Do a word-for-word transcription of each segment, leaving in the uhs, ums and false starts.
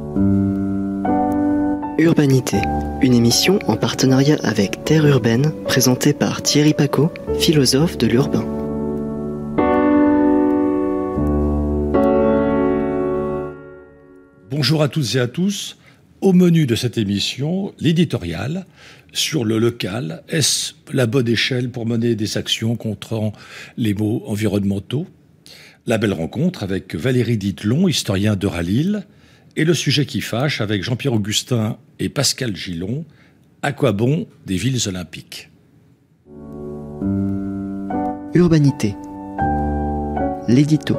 Urbanité, une émission en partenariat avec Terre Urbaine, présentée par Thierry Pacaud, philosophe de l'urbain. Bonjour à toutes et à tous. Au menu de cette émission, l'éditorial sur le local. Est-ce la bonne échelle pour mener des actions contre les maux environnementaux? La belle rencontre avec Valérie Ditelon, historien d'Euralille, et le sujet qui fâche avec Jean-Pierre Augustin et Pascal Gillon. À quoi bon des villes olympiques? Urbanité. L'édito.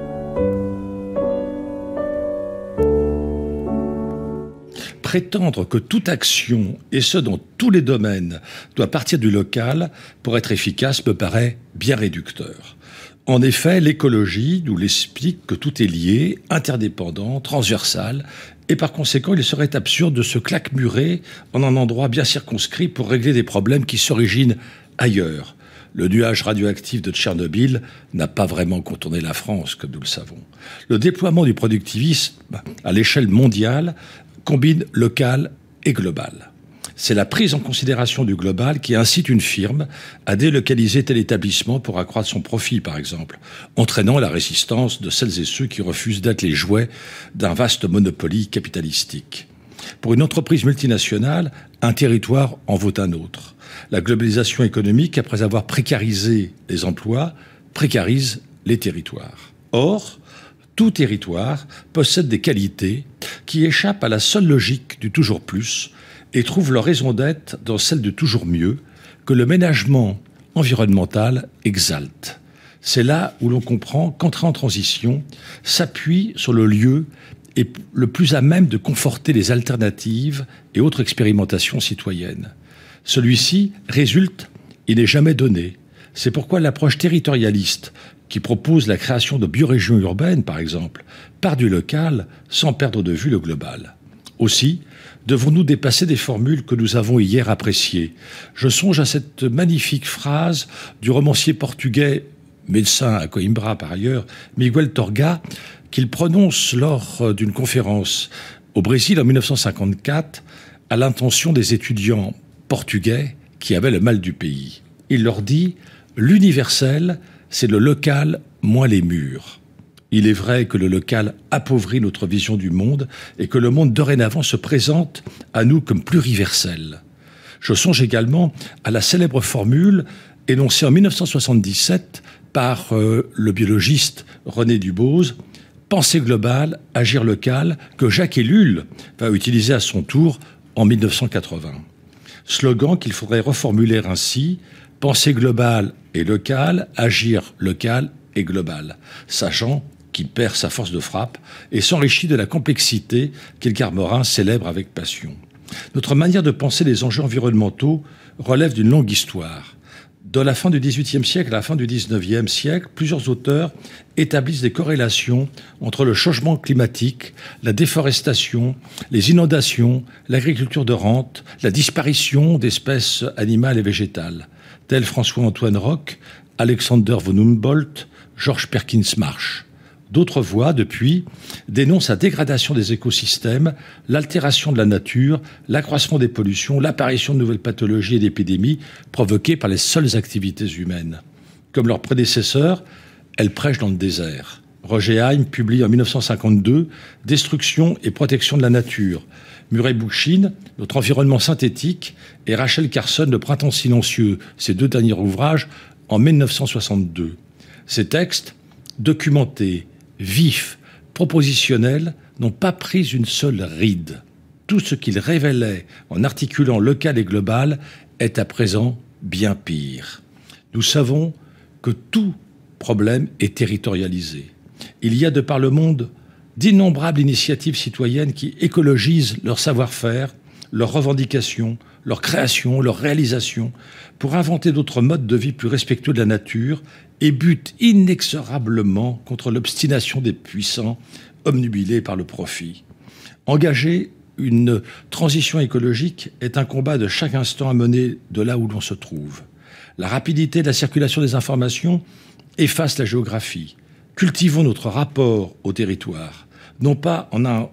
Prétendre que toute action, et ce dans tous les domaines, doit partir du local pour être efficace me paraît bien réducteur. En effet, l'écologie nous l'explique que tout est lié, interdépendant, transversal, et par conséquent, il serait absurde de se claquemurer en un endroit bien circonscrit pour régler des problèmes qui s'originent ailleurs. Le nuage radioactif de Tchernobyl n'a pas vraiment contourné la France, comme nous le savons. Le déploiement du productivisme à l'échelle mondiale combine local et global. C'est la prise en considération du global qui incite une firme à délocaliser tel établissement pour accroître son profit, par exemple, entraînant la résistance de celles et ceux qui refusent d'être les jouets d'un vaste monopoly capitalistique. Pour une entreprise multinationale, un territoire en vaut un autre. La globalisation économique, après avoir précarisé les emplois, précarise les territoires. Or, tout territoire possède des qualités qui échappent à la seule logique du toujours plus et trouvent leur raison d'être dans celle de toujours mieux que le ménagement environnemental exalte. C'est là où l'on comprend qu'entrer en transition s'appuie sur le lieu et le plus à même de conforter les alternatives et autres expérimentations citoyennes. Celui-ci résulte, il n'est jamais donné. C'est pourquoi l'approche territorialiste qui propose la création de biorégions urbaines, par exemple, part du local sans perdre de vue le global. Aussi, devons-nous dépasser des formules que nous avons hier appréciées. Je songe à cette magnifique phrase du romancier portugais, médecin à Coimbra par ailleurs, Miguel Torga, qu'il prononce lors d'une conférence au Brésil en mille neuf cent cinquante-quatre à l'intention des étudiants portugais qui avaient le mal du pays. Il leur dit « L'universel, c'est le local moins les murs ». Il est vrai que le local appauvrit notre vision du monde et que le monde dorénavant se présente à nous comme pluriversel. Je songe également à la célèbre formule énoncée en mille neuf cent soixante-dix-sept par euh, le biologiste René Dubose, « Pensée globale, agir local », que Jacques Ellul va utiliser à son tour en mille neuf cent quatre-vingts. Slogan qu'il faudrait reformuler ainsi: « Pensée globale et locale, agir local et global », sachant qu'il perd sa force de frappe et s'enrichit de la complexité qu'Edgar Morin célèbre avec passion. Notre manière de penser les enjeux environnementaux relève d'une longue histoire. De la fin du dix-huitième siècle à la fin du dix-neuvième siècle, plusieurs auteurs établissent des corrélations entre le changement climatique, la déforestation, les inondations, l'agriculture de rente, la disparition d'espèces animales et végétales, tels François-Antoine Roch, Alexander von Humboldt, George Perkins Marsh. D'autres voix, depuis, dénoncent la dégradation des écosystèmes, l'altération de la nature, l'accroissement des pollutions, l'apparition de nouvelles pathologies et d'épidémies provoquées par les seules activités humaines. Comme leurs prédécesseurs, elles prêchent dans le désert. Roger Haim publie en mille neuf cent cinquante-deux « Destruction et protection de la nature ». Murray Bookchin, « Notre environnement synthétique » et Rachel Carson, « Le printemps silencieux », ces deux derniers ouvrages, en mille neuf cent soixante-deux. Ces textes, documentés, vifs, propositionnels, n'ont pas pris une seule ride. Tout ce qu'ils révélaient en articulant local et global est à présent bien pire. Nous savons que tout problème est territorialisé. Il y a de par le monde d'innombrables initiatives citoyennes qui écologisent leur savoir-faire, leurs revendications, leurs créations, leurs réalisations, pour inventer d'autres modes de vie plus respectueux de la nature et butent inexorablement contre l'obstination des puissants, obnubilés par le profit. Engager une transition écologique est un combat de chaque instant à mener de là où l'on se trouve. La rapidité de la circulation des informations efface la géographie. Cultivons notre rapport au territoire, non pas en un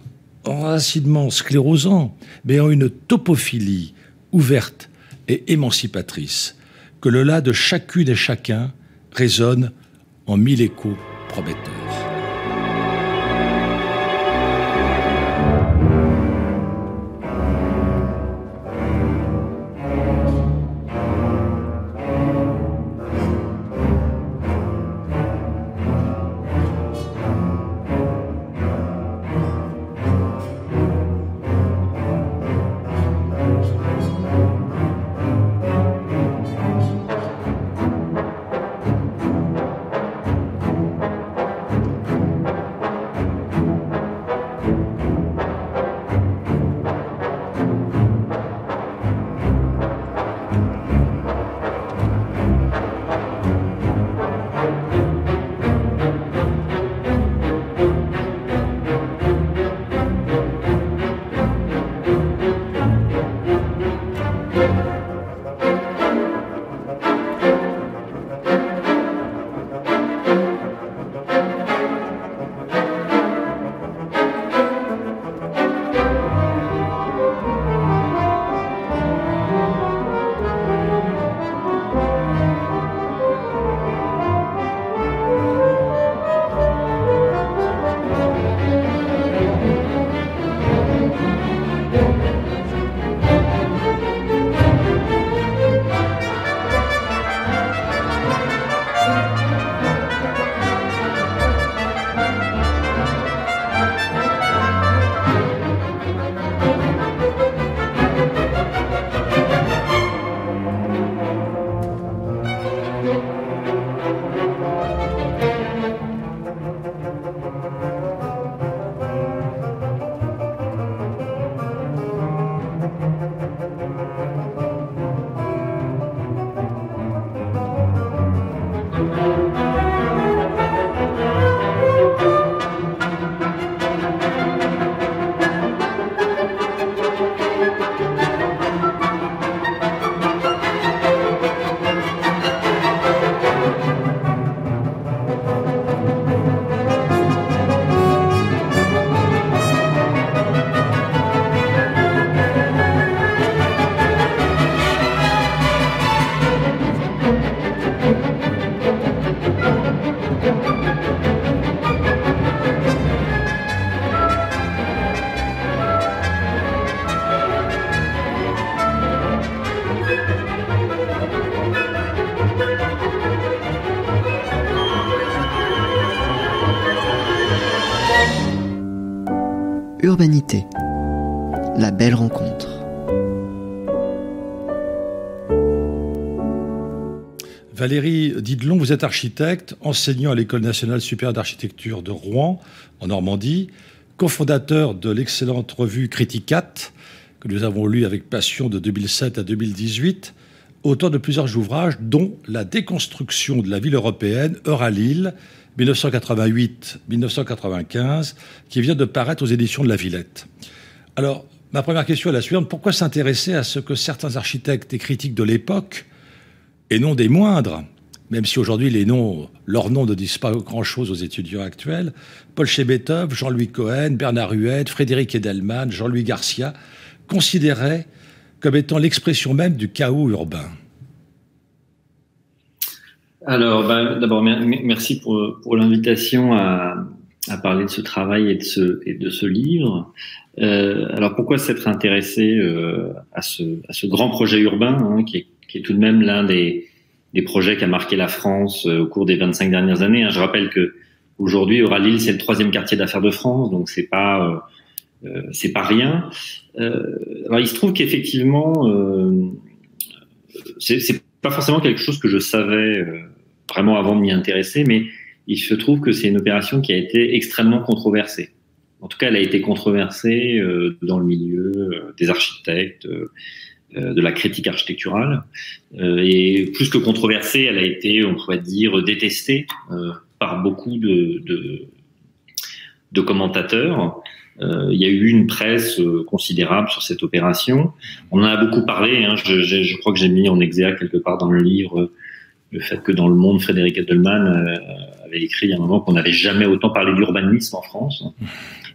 enracinement sclérosant, mais en une topophilie ouverte et émancipatrice, que le là de chacune et chacun résonne en mille échos prometteurs. Urbanité, la belle rencontre. Valérie Didelon, vous êtes architecte, enseignant à l'École nationale supérieure d'architecture de Rouen, en Normandie, cofondateur de l'excellente revue Criticat, que nous avons lue avec passion de deux mille sept à deux mille dix-huit, auteur de plusieurs ouvrages, dont La déconstruction de la ville européenne, Euralil, mille neuf cent quatre-vingt-huit à mille neuf cent quatre-vingt-quinze, qui vient de paraître aux éditions de La Villette. Alors, ma première question est la suivante. Pourquoi s'intéresser à ce que certains architectes et critiques de l'époque, et non des moindres, même si aujourd'hui les noms, leurs noms ne disent pas grand-chose aux étudiants actuels, Paul Chebetov, Jean-Louis Cohen, Bernard Huet, Frédéric Edelman, Jean-Louis Garcia, considéraient comme étant l'expression même du chaos urbain? Alors, ben, d'abord, merci pour, pour l'invitation à, à parler de ce travail et de ce, et de ce livre. Euh, alors, pourquoi s'être intéressé euh, à, ce, à ce grand projet urbain, hein, qui, est, qui est tout de même l'un des, des projets qui a marqué la France euh, au cours des vingt-cinq dernières années, hein. Je rappelle que aujourd'hui, Euralil, c'est le troisième quartier d'affaires de France, donc c'est pas, euh, c'est pas rien. Euh, alors, il se trouve qu'effectivement, euh, c'est, c'est pas forcément quelque chose que je savais euh, vraiment avant de m'y intéresser, mais il se trouve que c'est une opération qui a été extrêmement controversée. En tout cas, elle a été controversée euh, dans le milieu euh, des architectes, euh, de la critique architecturale, euh, et plus que controversée, elle a été, on pourrait dire, détestée euh, par beaucoup de, de, de commentateurs. Euh, il y a eu une presse euh, considérable sur cette opération. On en a beaucoup parlé. Hein, je, je, je crois que j'ai mis en exergue quelque part dans le livre euh, le fait que dans Le Monde, Frédéric Edelman euh, avait écrit il y a un moment qu'on n'avait jamais autant parlé d'urbanisme en France.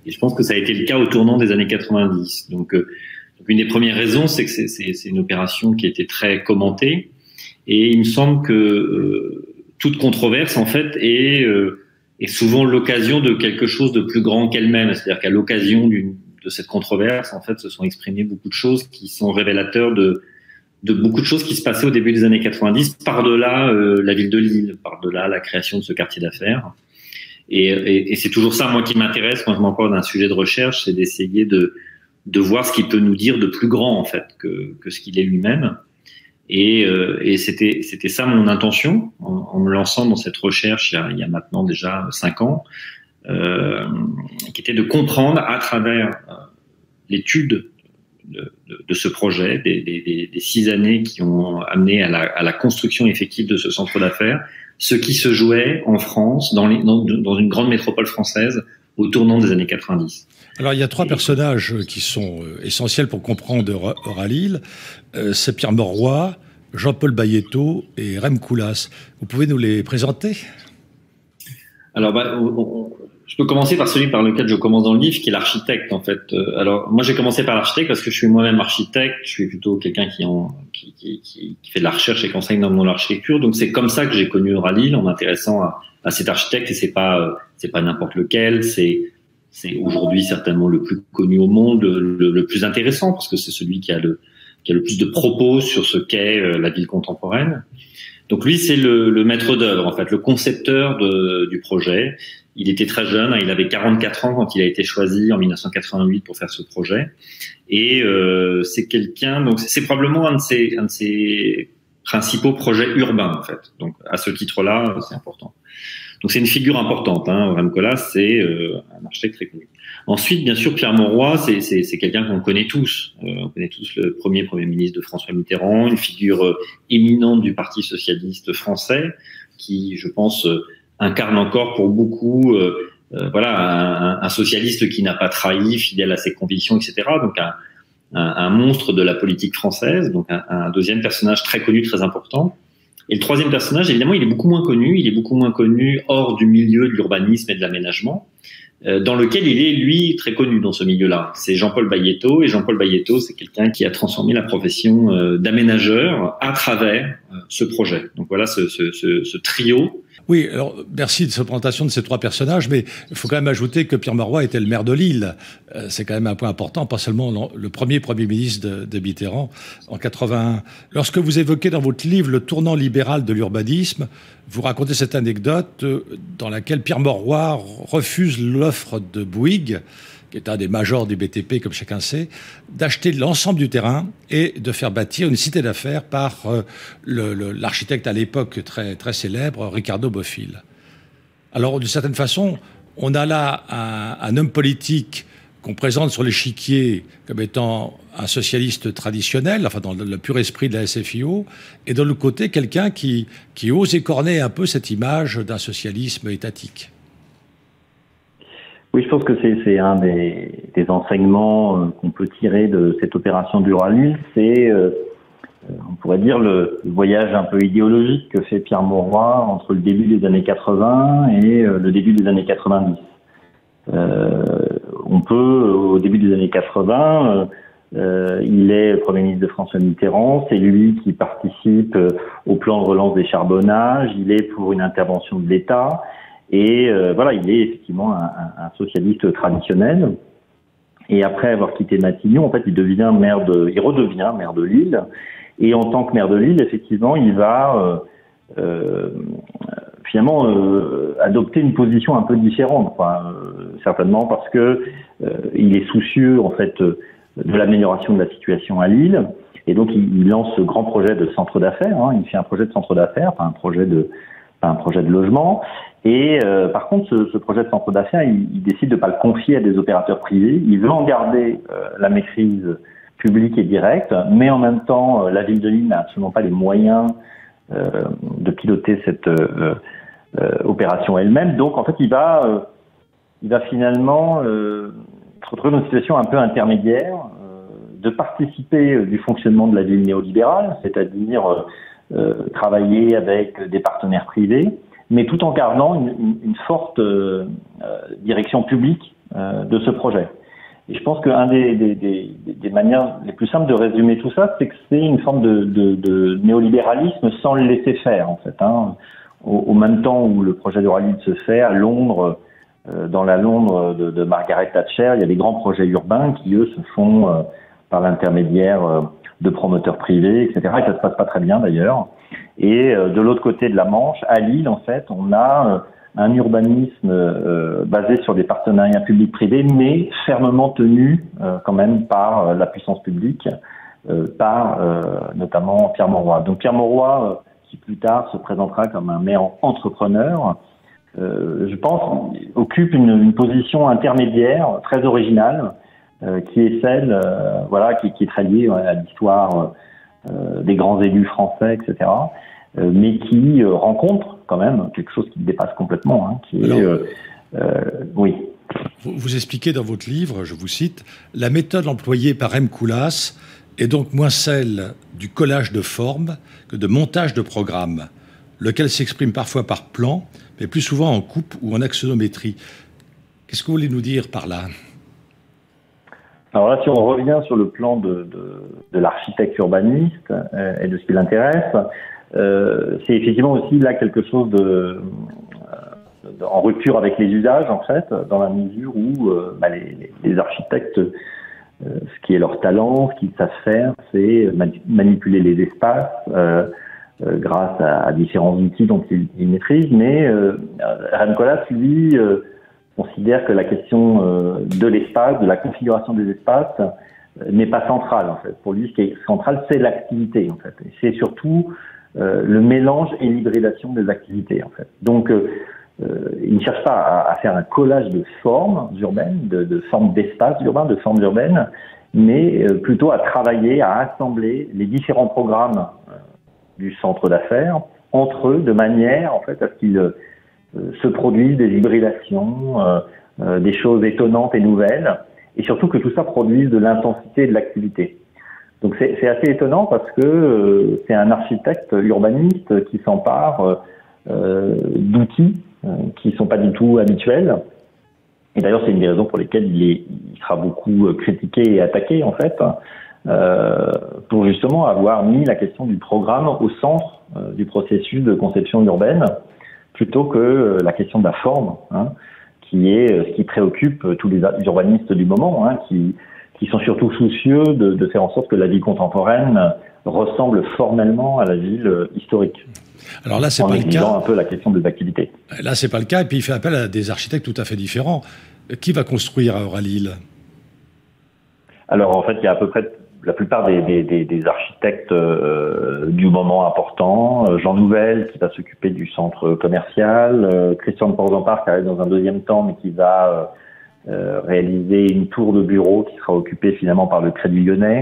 Et je pense que ça a été le cas au tournant des années quatre-vingt-dix. Donc, euh, donc une des premières raisons, c'est que c'est, c'est, c'est une opération qui a été très commentée. Et il me semble que euh, toute controverse, en fait, est, euh, est souvent l'occasion de quelque chose de plus grand qu'elle-même. C'est-à-dire qu'à l'occasion d'une, de cette controverse, en fait, se sont exprimées beaucoup de choses qui sont révélateurs de, de beaucoup de choses qui se passaient au début des années quatre-vingt-dix, par-delà euh, la ville de Lille, par-delà la création de ce quartier d'affaires. Et, et, et c'est toujours ça, moi, qui m'intéresse quand je m'emporte d'un sujet de recherche, c'est d'essayer de, de voir ce qu'il peut nous dire de plus grand, en fait, que, que ce qu'il est lui-même. Et, euh, et c'était, c'était ça mon intention en, en me lançant dans cette recherche il y a, il y a maintenant déjà cinq ans, euh, qui était de comprendre à travers euh, l'étude de, de, de ce projet, des, des, des six années qui ont amené à la, à la construction effective de ce centre d'affaires, ce qui se jouait en France, dans, les, dans, dans une grande métropole française, au tournant des années quatre-vingt-dix. Alors, il y a trois personnages qui sont essentiels pour comprendre Euralil. Euh, c'est Pierre Mauroy, Jean-Paul Bayetto et Rem Koolhaas. Vous pouvez nous les présenter ? Alors, bah, on, on, je peux commencer par celui par lequel je commence dans le livre, qui est l'architecte, en fait. Alors, moi, j'ai commencé par l'architecte parce que je suis moi-même architecte. Je suis plutôt quelqu'un qui, en, qui, qui, qui, qui fait de la recherche et qui enseigne dans l'architecture. Donc, c'est comme ça que j'ai connu Euralil, en m'intéressant à, à cet architecte. Et c'est pas, c'est pas n'importe lequel. C'est, c'est aujourd'hui certainement le plus connu au monde, le, le plus intéressant, parce que c'est celui qui a le, qui a le plus de propos sur ce qu'est la ville contemporaine. Donc lui, c'est le, le maître d'œuvre, en fait, le concepteur de, du projet. Il était très jeune, hein, il avait quarante-quatre ans quand il a été choisi en mille neuf cent quatre-vingt-huit pour faire ce projet. Et euh, c'est quelqu'un, donc c'est, c'est probablement un de ses, un de ses principaux projets urbains, en fait. Donc à ce titre-là, c'est important. Donc c'est une figure importante. Hein. Rem Koolhaas, c'est euh, un architecte très connu. Ensuite, bien sûr, Pierre Mauroy, c'est, c'est, c'est quelqu'un qu'on connaît tous. Euh, on connaît tous le premier Premier ministre de François Mitterrand, une figure euh, éminente du Parti socialiste français, qui, je pense, euh, incarne encore pour beaucoup, euh, euh, voilà, un, un socialiste qui n'a pas trahi, fidèle à ses convictions, et cetera. Donc un, un, un monstre de la politique française. Donc un, un deuxième personnage très connu, très important. Et le troisième personnage, évidemment, il est beaucoup moins connu. Il est beaucoup moins connu hors du milieu de l'urbanisme et de l'aménagement, euh, dans lequel il est, lui, très connu dans ce milieu-là. C'est Jean-Paul Bayetto. Et Jean-Paul Bayetto, c'est quelqu'un qui a transformé la profession euh, d'aménageur à travers euh, ce projet. Donc voilà ce, ce, ce, ce trio. Oui, alors merci de cette présentation de ces trois personnages, mais il faut quand même ajouter que Pierre Mauroy était le maire de Lille. Euh, c'est quand même un point important, pas seulement le premier Premier ministre de, de Mitterrand en quatre-vingt-un. Lorsque vous évoquez dans votre livre le tournant libéral de l'urbanisme, vous racontez cette anecdote dans laquelle Pierre Mauroy refuse l'offre de Bouygues, qui est un des majors du B T P, comme chacun sait, d'acheter l'ensemble du terrain et de faire bâtir une cité d'affaires par euh, le, le, l'architecte à l'époque très, très célèbre, Ricardo Bofill. Alors, d'une certaine façon, on a là un, un homme politique qu'on présente sur l'échiquier comme étant un socialiste traditionnel, enfin dans le pur esprit de la S F I O, et de l'autre côté, quelqu'un qui, qui ose écorner un peu cette image d'un socialisme étatique. Oui, je pense que c'est, c'est un des, des enseignements euh, qu'on peut tirer de cette opération d'Uralil. C'est, euh, on pourrait dire, le, le voyage un peu idéologique que fait Pierre Mauroy entre le début des années quatre-vingts et euh, le début des années quatre-vingt-dix. Euh, on peut, au début des années quatre-vingts, euh, il est Premier ministre de François Mitterrand, c'est lui qui participe euh, au plan de relance des charbonnages, il est pour une intervention de l'État. Et euh, voilà, il est effectivement un, un, un socialiste traditionnel. Et après avoir quitté Matignon, en fait, il devient maire de, il redevient maire de Lille. Et en tant que maire de Lille, effectivement, il va euh, euh, finalement euh, adopter une position un peu différente, quoi, euh, certainement parce que euh, il est soucieux en fait de l'amélioration de la situation à Lille. Et donc, il, il lance ce grand projet de centre d'affaires. Hein, il fait un projet de centre d'affaires, enfin un projet de, enfin, un projet de logement. Et euh, par contre, ce, ce projet de centre d'affaires, il, il décide de pas le confier à des opérateurs privés. Il veut en garder euh, la maîtrise publique et directe, mais en même temps, euh, la ville de Lille n'a absolument pas les moyens euh, de piloter cette euh, euh, opération elle-même. Donc, en fait, il va, euh, il va finalement euh, se retrouver dans une situation un peu intermédiaire, euh, de participer euh, du fonctionnement de la ville néolibérale, c'est-à-dire euh, euh, travailler avec des partenaires privés, mais tout en gardant une, une, une forte euh, direction publique euh, de ce projet. Et je pense qu'un des, des, des, des manières les plus simples de résumer tout ça, c'est que c'est une forme de, de, de néolibéralisme sans le laisser faire, en fait. Hein. Au, au même temps où le projet d'Euralide se fait à Londres, euh, dans la Londres de, de Margaret Thatcher, il y a des grands projets urbains qui, eux, se font euh, par l'intermédiaire euh, de promoteurs privés, et cetera. Et ça se passe pas très bien, d'ailleurs. Et euh, de l'autre côté de la Manche, à Lille, en fait, on a euh, un urbanisme euh, basé sur des partenariats publics-privés, mais fermement tenu euh, quand même par euh, la puissance publique, euh, par euh, notamment Pierre Mauroy. Donc Pierre Mauroy, euh, qui plus tard se présentera comme un maire entrepreneur, euh, je pense, occupe une, une position intermédiaire très originale, euh, qui est celle, euh, voilà, qui, qui est très liée à l'histoire euh, des grands élus français, et cetera, euh, mais qui euh, rencontre quand même quelque chose qui le dépasse complètement, hein, qui est, Alors, euh, euh, oui. Vous, vous expliquez dans votre livre, je vous cite, la méthode employée par M. Coulas est donc moins celle du collage de formes que de montage de programmes, lequel s'exprime parfois par plan, mais plus souvent en coupe ou en axonométrie. Qu'est-ce que vous voulez nous dire par là ? Alors là, si on revient sur le plan de, de, de l'architecte urbaniste euh, et de ce qui l'intéresse, Euh, c'est effectivement aussi là quelque chose de, de en rupture avec les usages, en fait, dans la mesure où euh, bah, les, les architectes, euh, ce qui est leur talent, ce qu'ils savent faire, c'est mani- manipuler les espaces euh, euh, grâce à, à différents outils dont ils, ils maîtrisent. Mais euh, M. Coulas, lui, euh, considère que la question euh, de l'espace, de la configuration des espaces, euh, n'est pas centrale, en fait. Pour lui, ce qui est central, c'est l'activité, en fait. Et c'est surtout Euh, le mélange et l'hybridation des activités, en fait. Donc, euh, euh, il ne cherche pas à, à faire un collage de formes urbaines, de, de formes d'espaces urbains, de formes urbaines, mais euh, plutôt à travailler, à assembler les différents programmes euh, du centre d'affaires entre eux, de manière, en fait, à ce qu'ils euh, se produisent des hybridations, euh, euh, des choses étonnantes et nouvelles, et surtout que tout ça produise de l'intensité et de l'activité. Donc c'est, c'est assez étonnant parce que euh, c'est un architecte urbaniste qui s'empare euh, d'outils euh, qui sont pas du tout habituels. Et d'ailleurs, c'est une des raisons pour lesquelles il, est, il sera beaucoup critiqué et attaqué, en fait, euh, pour justement avoir mis la question du programme au centre euh, du processus de conception urbaine, plutôt que euh, la question de la forme, hein, qui est euh, ce qui préoccupe tous les urbanistes du moment, hein, qui qui sont surtout soucieux de, de faire en sorte que la vie contemporaine ressemble formellement à la ville historique. Alors là, c'est en pas le cas. un peu la question des activités. Là, c'est pas le cas. Et puis, il fait appel à des architectes tout à fait différents. Qui va construire à Euralille ? Alors, en fait, il y a à peu près la plupart des, des, des, des architectes euh, du moment important. Euh, Jean Nouvel, qui va s'occuper du centre commercial. Euh, Christian de Porzampar, qui arrive dans un deuxième temps, mais qui va euh, Euh, réaliser une tour de bureau qui sera occupée finalement par le Crédit Lyonnais.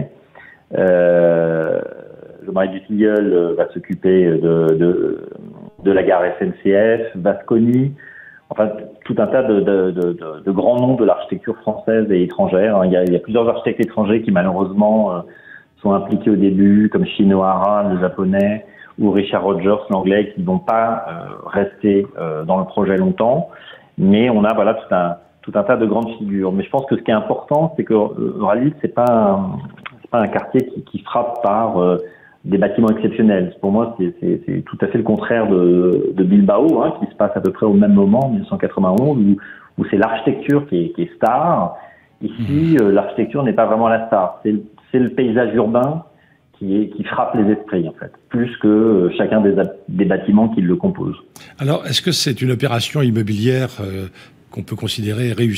Euh, Jean-Marie Dutilleul euh, va s'occuper de, de, de la gare S N C F, Vasconi, enfin tout un tas de, de, de, de, de grands noms de l'architecture française et étrangère. Il y a, il y a plusieurs architectes étrangers qui malheureusement euh, sont impliqués au début, comme Shinohara, le japonais, ou Richard Rogers, l'anglais, qui ne vont pas euh, rester euh, dans le projet longtemps. Mais on a voilà tout un tout un tas de grandes figures. Mais je pense que ce qui est important, c'est que Euralille, c'est pas un, c'est pas un quartier qui, qui frappe par euh, des bâtiments exceptionnels. Pour moi, c'est, c'est, c'est tout à fait le contraire de, de Bilbao, hein, qui se passe à peu près au même moment, en dix-neuf cent quatre-vingt-onze, où, où c'est l'architecture qui est, qui est star. Ici, euh, l'architecture n'est pas vraiment la star. C'est, c'est le paysage urbain qui, est, qui frappe les esprits, en fait, plus que euh, chacun des, des bâtiments qui le composent. Alors, est-ce que c'est une opération immobilière euh, qu'on peut considérer réussie ?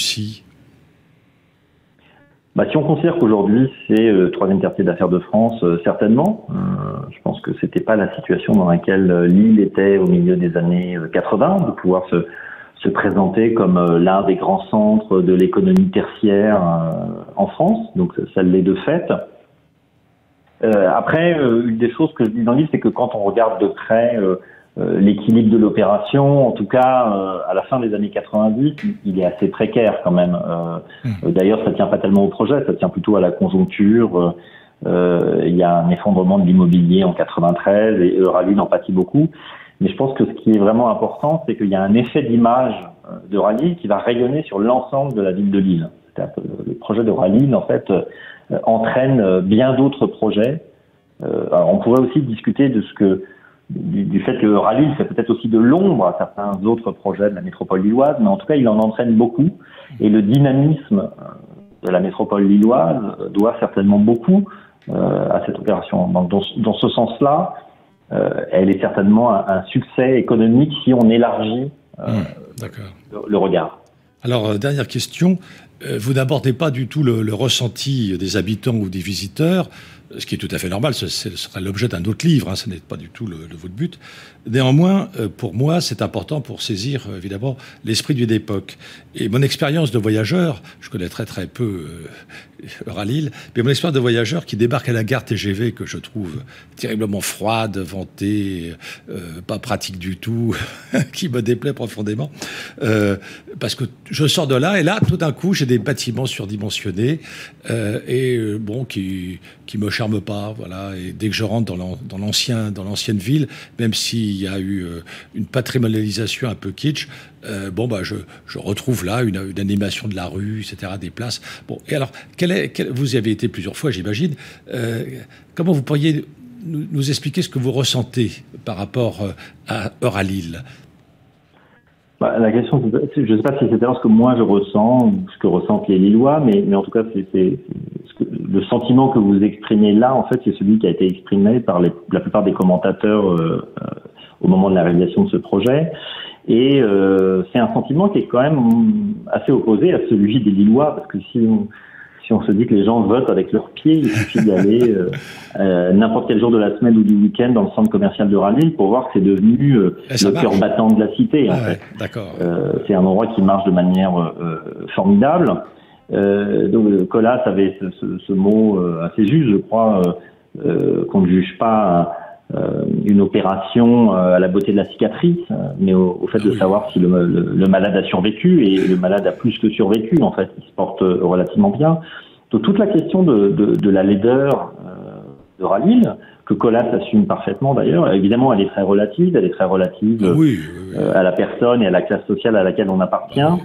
Bah, si on considère qu'aujourd'hui c'est le troisième quartier d'affaires de France, euh, certainement. Euh, je pense que c'était pas la situation dans laquelle Lille était au milieu des années quatre-vingts, de pouvoir se, se présenter comme euh, l'un des grands centres de l'économie tertiaire euh, en France. Donc ça l'est de fait. Euh, après, euh, une des choses que je dis dans le livre, c'est que quand on regarde de près euh, Euh, l'équilibre de l'opération, en tout cas euh, à la fin des années quatre-vingt-dix, il est assez précaire quand même. Euh, mmh. D'ailleurs, ça tient pas tellement au projet, ça tient plutôt à la conjoncture. Euh, il y a un effondrement de l'immobilier en quatre-vingt-treize et Euralille en pâtit beaucoup. Mais je pense que ce qui est vraiment important, c'est qu'il y a un effet d'image d'Euralille qui va rayonner sur l'ensemble de la ville de Lille. Le projet d'Euralille, en fait, euh, entraîne bien d'autres projets. Euh, alors on pourrait aussi discuter de ce que du, du fait que Euralille fait peut-être aussi de l'ombre à certains autres projets de la métropole lilloise, mais en tout cas, il en entraîne beaucoup. Et le dynamisme de la métropole lilloise doit certainement beaucoup euh, à cette opération. Donc, dans, dans ce sens-là, euh, elle est certainement un, un succès économique si on élargit euh, mmh, le, le regard. Alors, euh, dernière question. Euh, vous n'abordez pas du tout le, le ressenti des habitants ou des visiteurs, ce qui est tout à fait normal, ce, ce sera l'objet d'un autre livre, hein, ce n'est pas du tout le, le, votre but. Néanmoins, euh, pour moi, c'est important pour saisir, euh, évidemment, l'esprit d'une époque. Et mon expérience de voyageur, je connais très très peu euh, Euralille, mais mon expérience de voyageur qui débarque à la gare T G V, que je trouve terriblement froide, vantée, euh, pas pratique du tout, qui me déplaît profondément, euh, parce que je sors de là, et là, tout d'un coup, j'ai des bâtiments surdimensionnés, euh, et euh, bon, qui, qui me charment pas, voilà. Et dès que je rentre dans l'ancien, dans l'ancienne ville, même s'il y a eu euh, une patrimonialisation un peu kitsch, euh, bon bah je, je retrouve là une, une animation de la rue, et cetera, des places. Bon, et alors, quel est, quel, vous y avez été plusieurs fois, j'imagine. Euh, comment vous pourriez nous, nous expliquer ce que vous ressentez par rapport euh, à Euralille? Bah, la question, je ne sais pas si c'est ce que moi je ressens ou ce que ressentent les Lillois, mais, mais en tout cas, c'est, c'est, c'est le sentiment que vous exprimez là, en fait, c'est celui qui a été exprimé par les, la plupart des commentateurs euh, euh, au moment de la réalisation de ce projet. Et euh, c'est un sentiment qui est quand même assez opposé à celui des Lillois, parce que si on, si on se dit que les gens votent avec leurs pieds, il suffit d'aller euh, euh, n'importe quel jour de la semaine ou du week-end dans le centre commercial d'Euralille pour voir que c'est devenu euh, le cœur battant de la cité. Ah, en fait. Ouais, d'accord. Euh, c'est un endroit qui marche de manière euh, formidable. Euh, donc Colas avait ce, ce, ce mot euh, assez juste, je crois, euh, euh, qu'on ne juge pas euh, une opération euh, à la beauté de la cicatrice, euh, mais au, au fait de oui. savoir si le, le, le malade a survécu, et le malade a plus que survécu, en fait, il se porte euh, relativement bien. Donc toute la question de, de, de la laideur euh, d'Euralille, que Colas assume parfaitement d'ailleurs, évidemment elle est très relative, elle est très relative ah oui, oui, oui. Euh, à la personne et à la classe sociale à laquelle on appartient. Ah oui.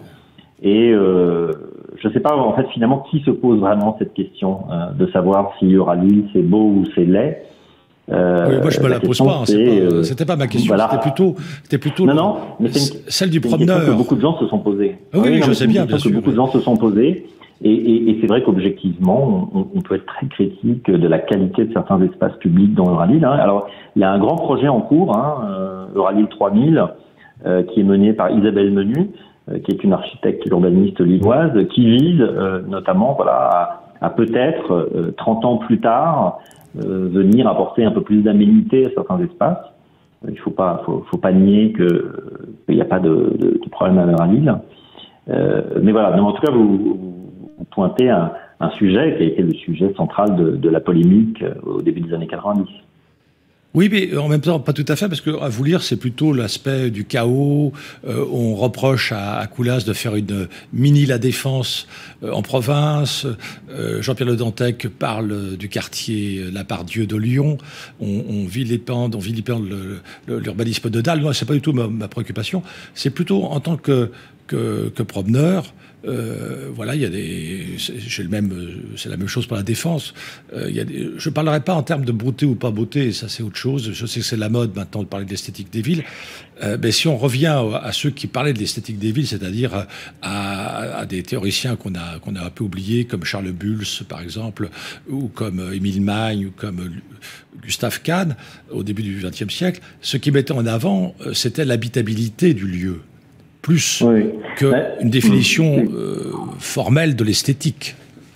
Et euh, je ne sais pas en fait finalement qui se pose vraiment cette question euh, de savoir si Euralille c'est beau ou c'est laid. Euh, oui, moi je me la, la pose pas, hein, c'est pas euh, c'était pas ma question, voilà. c'était plutôt, c'était plutôt non, le, non, mais c'est une, celle du c'est promeneur. Une question que beaucoup de gens se sont posés. Ah oui, oui, non, je sais bien, bien sûr. Que beaucoup de gens se sont posés, et, et, et c'est vrai qu'objectivement, on, on peut être très critique de la qualité de certains espaces publics dans Euralille. Hein. Alors, il y a un grand projet en cours, hein, euh, Euralille trois mille, euh, qui est mené par Isabelle Menu, euh, qui est une architecte urbaniste lilloise, qui vise euh, notamment, voilà, à, à peut-être euh, trente ans plus tard. Euh, venir apporter un peu plus d'aménité à certains espaces. Il faut pas, faut, faut pas nier que qu'il n'y a pas de, de, de problème à Euralille. Euh, mais voilà. Mais en tout cas, vous, vous pointez un, un sujet qui a été le sujet central de, de la polémique au début des années quatre-vingt-dix. Oui, mais en même temps, pas tout à fait, parce que à vous lire, c'est plutôt l'aspect du chaos. Euh, on reproche à, à Colas de faire une mini La Défense euh, en province. Euh, Jean-Pierre Le Dantec parle du quartier Lapardieu de Lyon. On, on vilipende, on vilipende le, le, l'urbanisme de Dalle. Moi, c'est pas du tout ma, ma préoccupation. C'est plutôt en tant que que, que promeneur. Euh, voilà, il y a des, j'ai le même, c'est la même chose pour la Défense. Euh, il y a des, je parlerai pas en termes de beauté ou pas beauté, ça c'est autre chose. Je sais que c'est la mode maintenant de parler de l'esthétique des villes. Euh, mais si on revient à ceux qui parlaient de l'esthétique des villes, c'est-à-dire à, à des théoriciens qu'on a qu'on a un peu oubliés, comme Charles Bulls par exemple, ou comme Émile Magne, ou comme Gustave Kahn au début du vingtième siècle, ce qui mettait en avant, c'était l'habitabilité du lieu. Plus oui. qu'une définition euh, formelle de l'esthétique.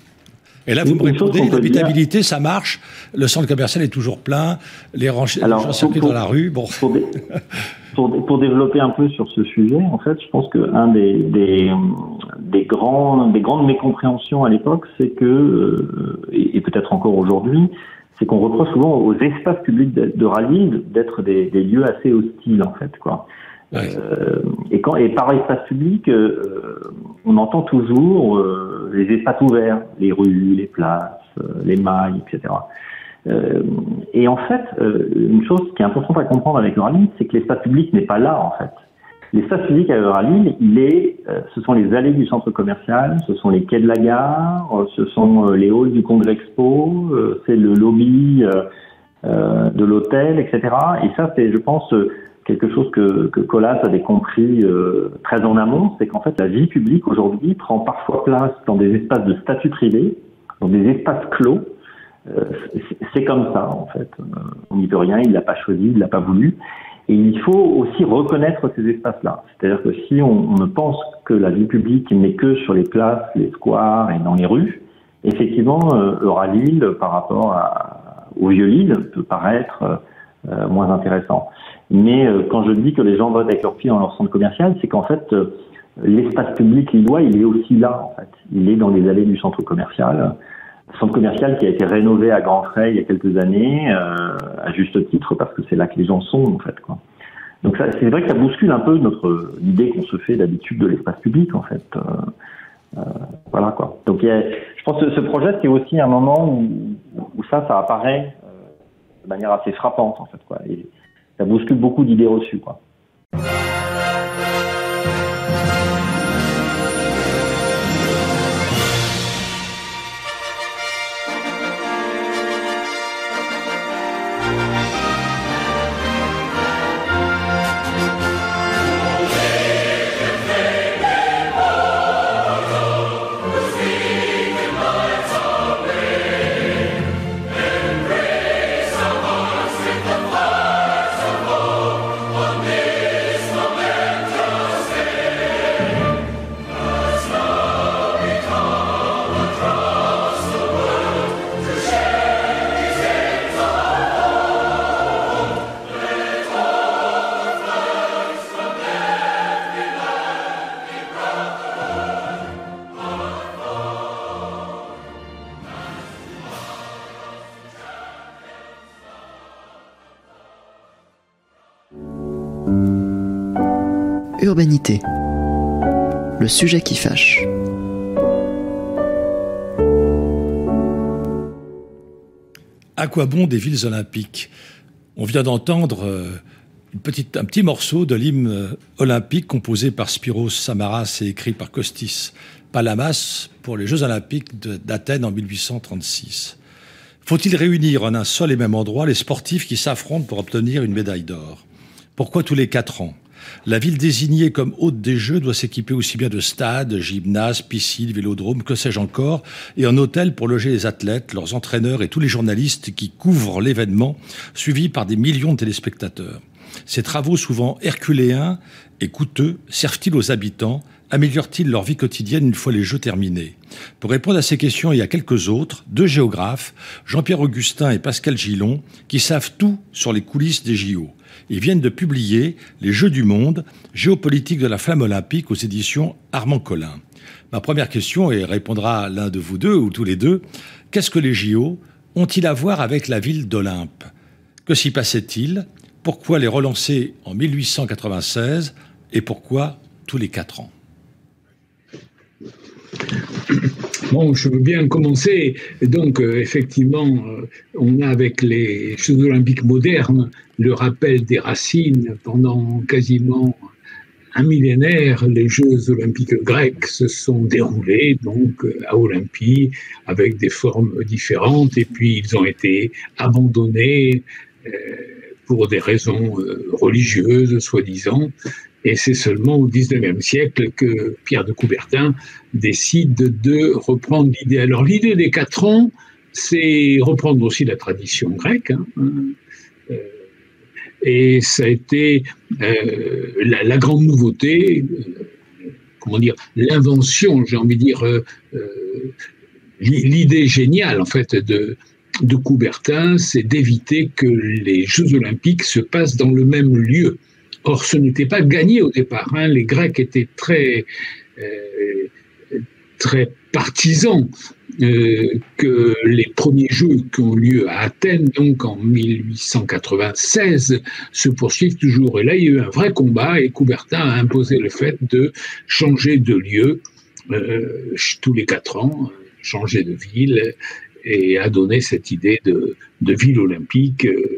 Et là, vous me répondez, l'habitabilité, dire... ça marche, le centre commercial est toujours plein, les, ranch... Alors, les gens circulent dans la rue. Bon. Pour, dé... pour, pour développer un peu sur ce sujet, en fait, je pense qu'un des, des, des, grands, des grandes mécompréhensions à l'époque, c'est que, euh, et, et peut-être encore aujourd'hui, c'est qu'on reproche souvent aux espaces publics d'Euralille d'être des, des lieux assez hostiles, en fait, quoi. Ouais. Euh, et, quand, et par espace public, euh, on entend toujours euh, les espaces ouverts, les rues, les places, euh, les mailles, et cetera. Euh, et en fait, euh, une chose qui est importante à comprendre avec Euralille, c'est que l'espace public n'est pas là, en fait. L'espace public à Euralille, il est, euh, ce sont les allées du centre commercial, ce sont les quais de la gare, euh, ce sont euh, les halls du Congrexpo, euh, c'est le lobby euh, euh, de l'hôtel, et cetera. Et ça, c'est, je pense, euh, quelque chose que, que Colas avait compris euh, très en amont, c'est qu'en fait, la vie publique aujourd'hui prend parfois place dans des espaces de statut privé, dans des espaces clos. Euh, c'est, c'est comme ça, en fait. Euh, on n'y peut rien, il l'a pas choisi, il l'a pas voulu. Et il faut aussi reconnaître ces espaces-là. C'est-à-dire que si on, on ne pense que la vie publique n'est que sur les places, les squares et dans les rues, effectivement, euh, Euralille, par rapport à, au Vieux-Lille, peut paraître euh, moins intéressant. Mais euh, quand je dis que les gens votent avec leurs pieds dans leur centre commercial, c'est qu'en fait, euh, l'espace public lillois, il est aussi là, en fait. Il est dans les allées du centre commercial. Centre commercial qui a été rénové à grands frais il y a quelques années, euh, à juste titre, parce que c'est là que les gens sont, en fait, quoi. Donc ça, c'est vrai que ça bouscule un peu notre idée qu'on se fait d'habitude de l'espace public, en fait. Euh, euh, voilà, quoi. Donc il y a, je pense que ce projet, c'est aussi un moment où, où ça, ça apparaît euh, de manière assez frappante, en fait, quoi. Et ça bouscule beaucoup d'idées reçues, quoi. Urbanité, le sujet qui fâche. À quoi bon des villes olympiques ? On vient d'entendre euh, une petite, un petit morceau de l'hymne olympique composé par Spyros Samaras et écrit par Kostis Palamas pour les Jeux olympiques de, d'Athènes en mille huit cent trente-six. Faut-il réunir en un seul et même endroit les sportifs qui s'affrontent pour obtenir une médaille d'or ? Pourquoi tous les quatre ans ? La ville désignée comme hôte des Jeux doit s'équiper aussi bien de stades, gymnases, piscines, vélodromes, que sais-je encore, et un hôtel pour loger les athlètes, leurs entraîneurs et tous les journalistes qui couvrent l'événement, suivi par des millions de téléspectateurs. Ces travaux souvent herculéens et coûteux servent-ils aux habitants ? Améliorent-ils leur vie quotidienne une fois les Jeux terminés ? Pour répondre à ces questions et à quelques autres, deux géographes, Jean-Pierre Augustin et Pascal Gillon, qui savent tout sur les coulisses des J O. Ils viennent de publier Les Jeux du monde, géopolitique de la flamme olympique aux éditions Armand Collin. Ma première question, et répondra l'un de vous deux ou tous les deux, qu'est-ce que les J O ont-ils à voir avec la ville d'Olympe ? Que s'y passait-il ? Pourquoi les relancer en mille huit cent quatre-vingt-seize et pourquoi tous les quatre ans ? Bon, je veux bien commencer. Donc, euh, effectivement, euh, on a avec les Jeux olympiques modernes le rappel des racines. Pendant quasiment un millénaire, les Jeux olympiques grecs se sont déroulés donc à Olympie avec des formes différentes et puis ils ont été abandonnés euh, pour des raisons euh, religieuses, soi-disant. Et c'est seulement au dix-neuvième siècle que Pierre de Coubertin décide de reprendre l'idée. Alors l'idée des quatre ans, c'est reprendre aussi la tradition grecque. Hein, euh, et ça a été euh, la, la grande nouveauté, euh, comment dire, l'invention, j'ai envie de dire, euh, euh, l'idée géniale en fait de, de Coubertin, c'est d'éviter que les Jeux olympiques se passent dans le même lieu. Or, ce n'était pas gagné au départ. Hein. Les Grecs étaient très, euh, très partisans euh, que les premiers Jeux qui ont lieu à Athènes, donc en mille huit cent quatre-vingt-seize, se poursuivent toujours. Et là, il y a eu un vrai combat et Coubertin a imposé le fait de changer de lieu euh, tous les quatre ans, changer de ville, et a donné cette idée de, de ville olympique euh,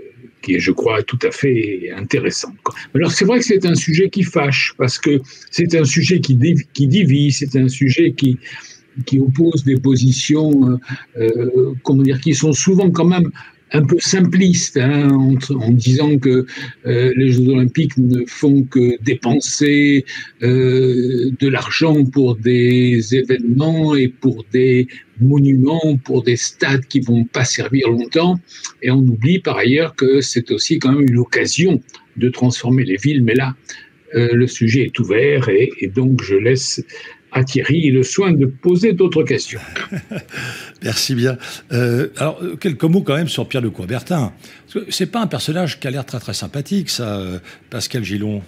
qui est, je crois, tout à fait intéressante. Alors, c'est vrai que c'est un sujet qui fâche, parce que c'est un sujet qui, div- qui divise, c'est un sujet qui, qui oppose des positions, euh, comment dire, qui sont souvent quand même un peu simpliste, hein, en, en disant que euh, les Jeux Olympiques ne font que dépenser euh, de l'argent pour des événements et pour des monuments, pour des stades qui vont pas servir longtemps. Et on oublie par ailleurs que c'est aussi quand même une occasion de transformer les villes. Mais là, euh, le sujet est ouvert et, et donc je laisse à Thierry le soin de poser d'autres questions. Merci bien. Euh, alors, quelques mots quand même sur Pierre de Coubertin. C'est pas un personnage qui a l'air très très sympathique, ça, Pascal Gillon.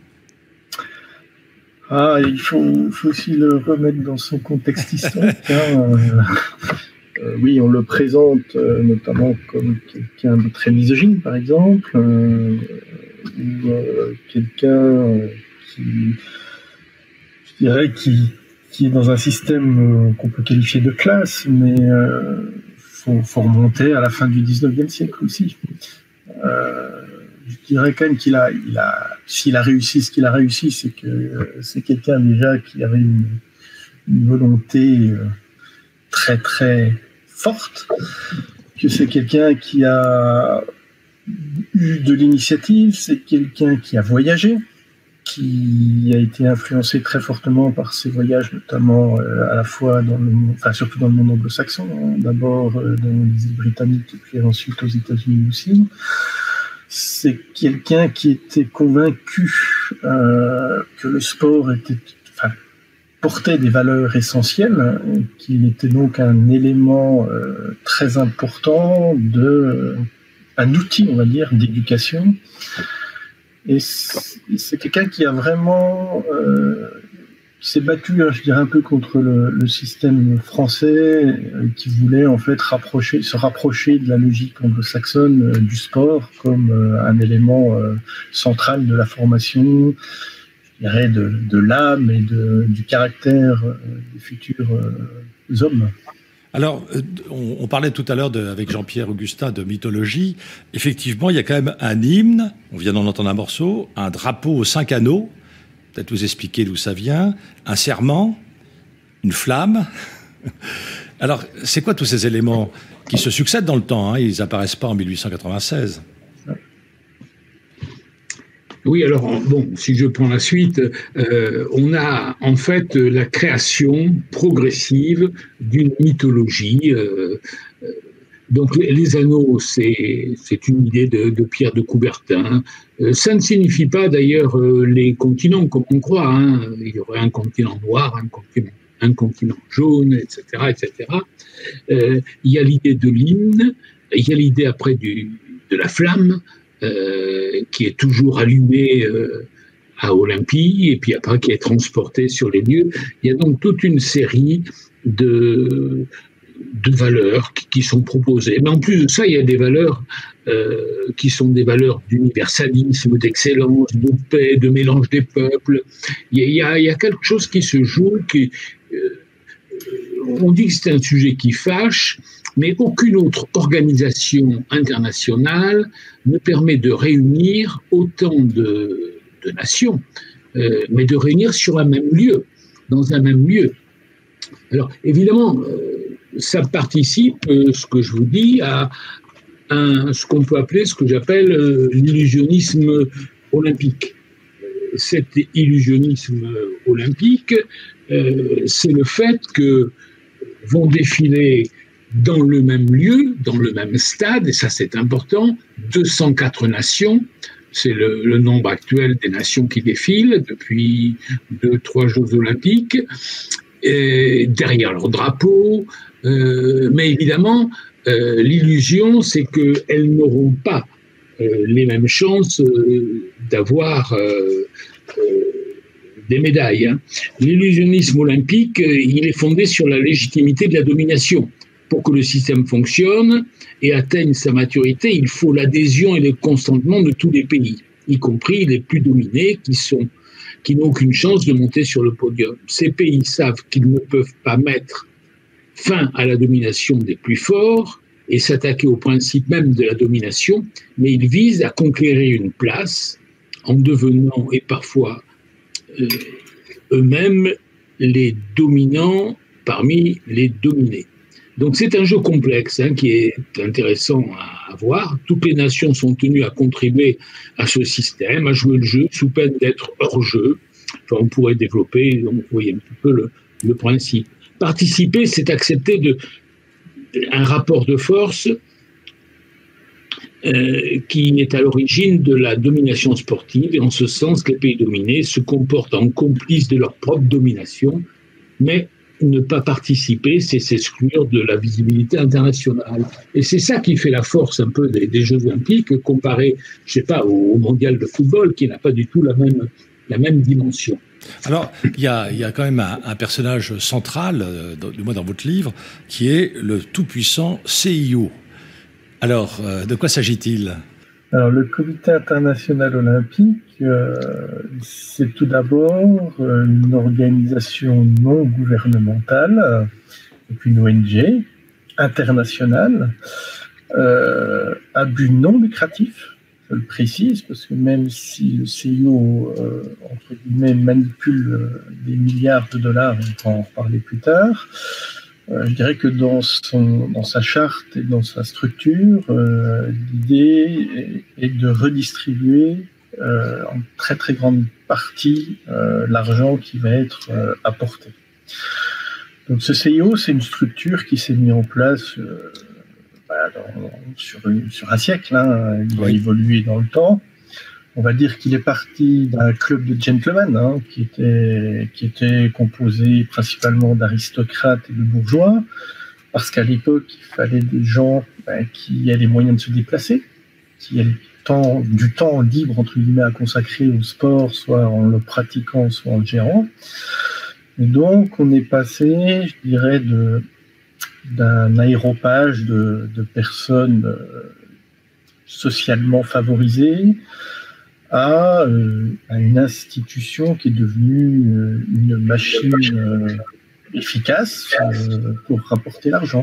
Ah, il faut, faut aussi le remettre dans son contexte historique. Hein. Euh, oui, on le présente euh, notamment comme quelqu'un de très misogyne, par exemple, euh, ou euh, quelqu'un euh, qui... je dirais, qui, qui est dans un système euh, qu'on peut qualifier de classe, mais il euh, faut, faut remonter à la fin du dix-neuvième siècle aussi. Euh, je dirais quand même qu'il a, il a, s'il a réussi ce qu'il a réussi, c'est que euh, c'est quelqu'un déjà qui avait une, une volonté euh, très très forte, que c'est quelqu'un qui a eu de l'initiative, c'est quelqu'un qui a voyagé, qui a été influencé très fortement par ses voyages, notamment euh, à la fois dans le monde, enfin surtout dans le monde anglo-saxon, hein, d'abord euh, dans les îles britanniques et puis ensuite aux États-Unis aussi. C'est quelqu'un qui était convaincu euh, que le sport était, enfin, portait des valeurs essentielles, hein, qu'il était donc un élément euh, très important de, euh, un outil, on va dire, d'éducation. Et c'est quelqu'un qui a vraiment, euh, qui s'est battu, hein, je dirais un peu contre le, le système français, euh, qui voulait en fait rapprocher, se rapprocher de la logique anglo-saxonne euh, du sport comme euh, un élément euh, central de la formation, je dirais de, de l'âme et de, du caractère euh, des futurs euh, hommes. Alors, on, on parlait tout à l'heure de, avec Jean-Pierre Augustin de mythologie. Effectivement, il y a quand même un hymne, on vient d'en entendre un morceau, un drapeau aux cinq anneaux, peut-être vous expliquer d'où ça vient, un serment, une flamme. Alors, c'est quoi tous ces éléments qui se succèdent dans le temps, hein, ils n'apparaissent pas en mille huit cent quatre-vingt-seize. Oui, alors, bon, si je prends la suite, euh, on a en fait la création progressive d'une mythologie. Euh, euh, donc, les, les anneaux, c'est, c'est une idée de, de Pierre de Coubertin. Euh, ça ne signifie pas d'ailleurs euh, les continents comme on croit. Hein. Il y aurait un continent noir, un continent, un continent jaune, et cetera, et cetera. Euh, il y a l'idée de l'hymne, il y a l'idée après du, de la flamme, Euh, qui est toujours allumé euh, à Olympie et puis après qui est transporté sur les lieux. Il y a donc toute une série de, de valeurs qui, qui sont proposées. Mais en plus de ça, il y a des valeurs euh, qui sont des valeurs d'universalisme, d'excellence, de paix, de mélange des peuples. Il y a, il y a, il y a quelque chose qui se joue, qui, euh, on dit que c'est un sujet qui fâche, mais aucune autre organisation internationale ne permet de réunir autant de, de nations, euh, mais de réunir sur un même lieu, dans un même lieu. Alors, évidemment, euh, ça participe, euh, ce que je vous dis, à un, ce qu'on peut appeler, ce que j'appelle euh, l'illusionnisme olympique. Cet illusionnisme olympique, euh, c'est le fait que vont défiler dans le même lieu, dans le même stade, et ça c'est important, deux cent quatre nations, c'est le, le nombre actuel des nations qui défilent depuis deux, trois Jeux Olympiques, et derrière leur drapeau, euh, mais évidemment, euh, l'illusion c'est qu'elles n'auront pas euh, les mêmes chances euh, d'avoir euh, euh, des médailles. Hein. L'illusionnisme olympique, euh, il est fondé sur la légitimité de la domination. Pour que le système fonctionne et atteigne sa maturité, il faut l'adhésion et le consentement de tous les pays, y compris les plus dominés qui sont, qui n'ont aucune chance de monter sur le podium. Ces pays savent qu'ils ne peuvent pas mettre fin à la domination des plus forts et s'attaquer au principe même de la domination, mais ils visent à conquérir une place en devenant, et parfois euh, eux-mêmes, les dominants parmi les dominés. Donc c'est un jeu complexe hein, qui est intéressant à voir. Toutes les nations sont tenues à contribuer à ce système, à jouer le jeu, sous peine d'être hors jeu. Enfin, on pourrait développer, donc, vous voyez un petit peu le, le principe. Participer, c'est accepter de, un rapport de force euh, qui est à l'origine de la domination sportive, et en ce sens, les pays dominés se comportent en complices de leur propre domination, mais ne pas participer, c'est s'exclure de la visibilité internationale. Et c'est ça qui fait la force un peu des, des Jeux Olympiques, comparé, je sais pas, au, au Mondial de football, qui n'a pas du tout la même, la même dimension. Alors, il y a, y a quand même un, un personnage central, euh, du moins dans votre livre, qui est le tout-puissant C I O. Alors, euh, de quoi s'agit-il ? Alors, le Comité international olympique, euh, c'est tout d'abord une organisation non gouvernementale, et puis une O N G internationale, euh, à but non lucratif, je le précise, parce que même si le C I O, euh, entre guillemets, manipule euh, des milliards de dollars, on va en reparler plus tard, Euh, je dirais que dans, son, dans sa charte et dans sa structure, euh, l'idée est, est de redistribuer euh, en très très grande partie euh, l'argent qui va être euh, apporté. Donc ce C I O, c'est une structure qui s'est mise en place euh, bah, dans, sur, sur un siècle, hein, il a évolué dans le temps. On va dire qu'il est parti d'un club de gentlemen hein, qui, était, qui était composé principalement d'aristocrates et de bourgeois, parce qu'à l'époque, il fallait des gens ben, qui aient les moyens de se déplacer, qui aient le temps, du temps libre entre guillemets à consacrer au sport, soit en le pratiquant, soit en le gérant. Et donc, on est passé, je dirais, de, d'un aéropage de, de personnes euh, socialement favorisées, À, euh, à une institution qui est devenue euh, une machine euh, efficace euh, pour rapporter l'argent.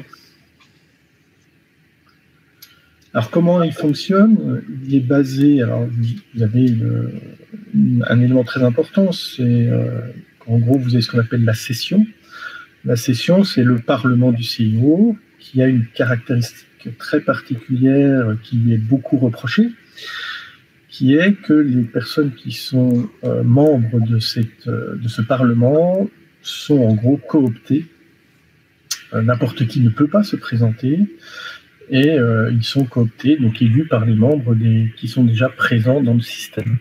Alors comment il fonctionne ? Il est basé, alors vous avez le, un élément très important, c'est euh, qu'en gros vous avez ce qu'on appelle la session. La session, c'est le Parlement du C I O qui a une caractéristique très particulière qui lui est beaucoup reprochée, qui est que les personnes qui sont euh, membres de, cette, euh, de ce Parlement sont en gros cooptées. Euh, n'importe qui ne peut pas se présenter et euh, ils sont cooptés, donc élus par les membres des, qui sont déjà présents dans le système.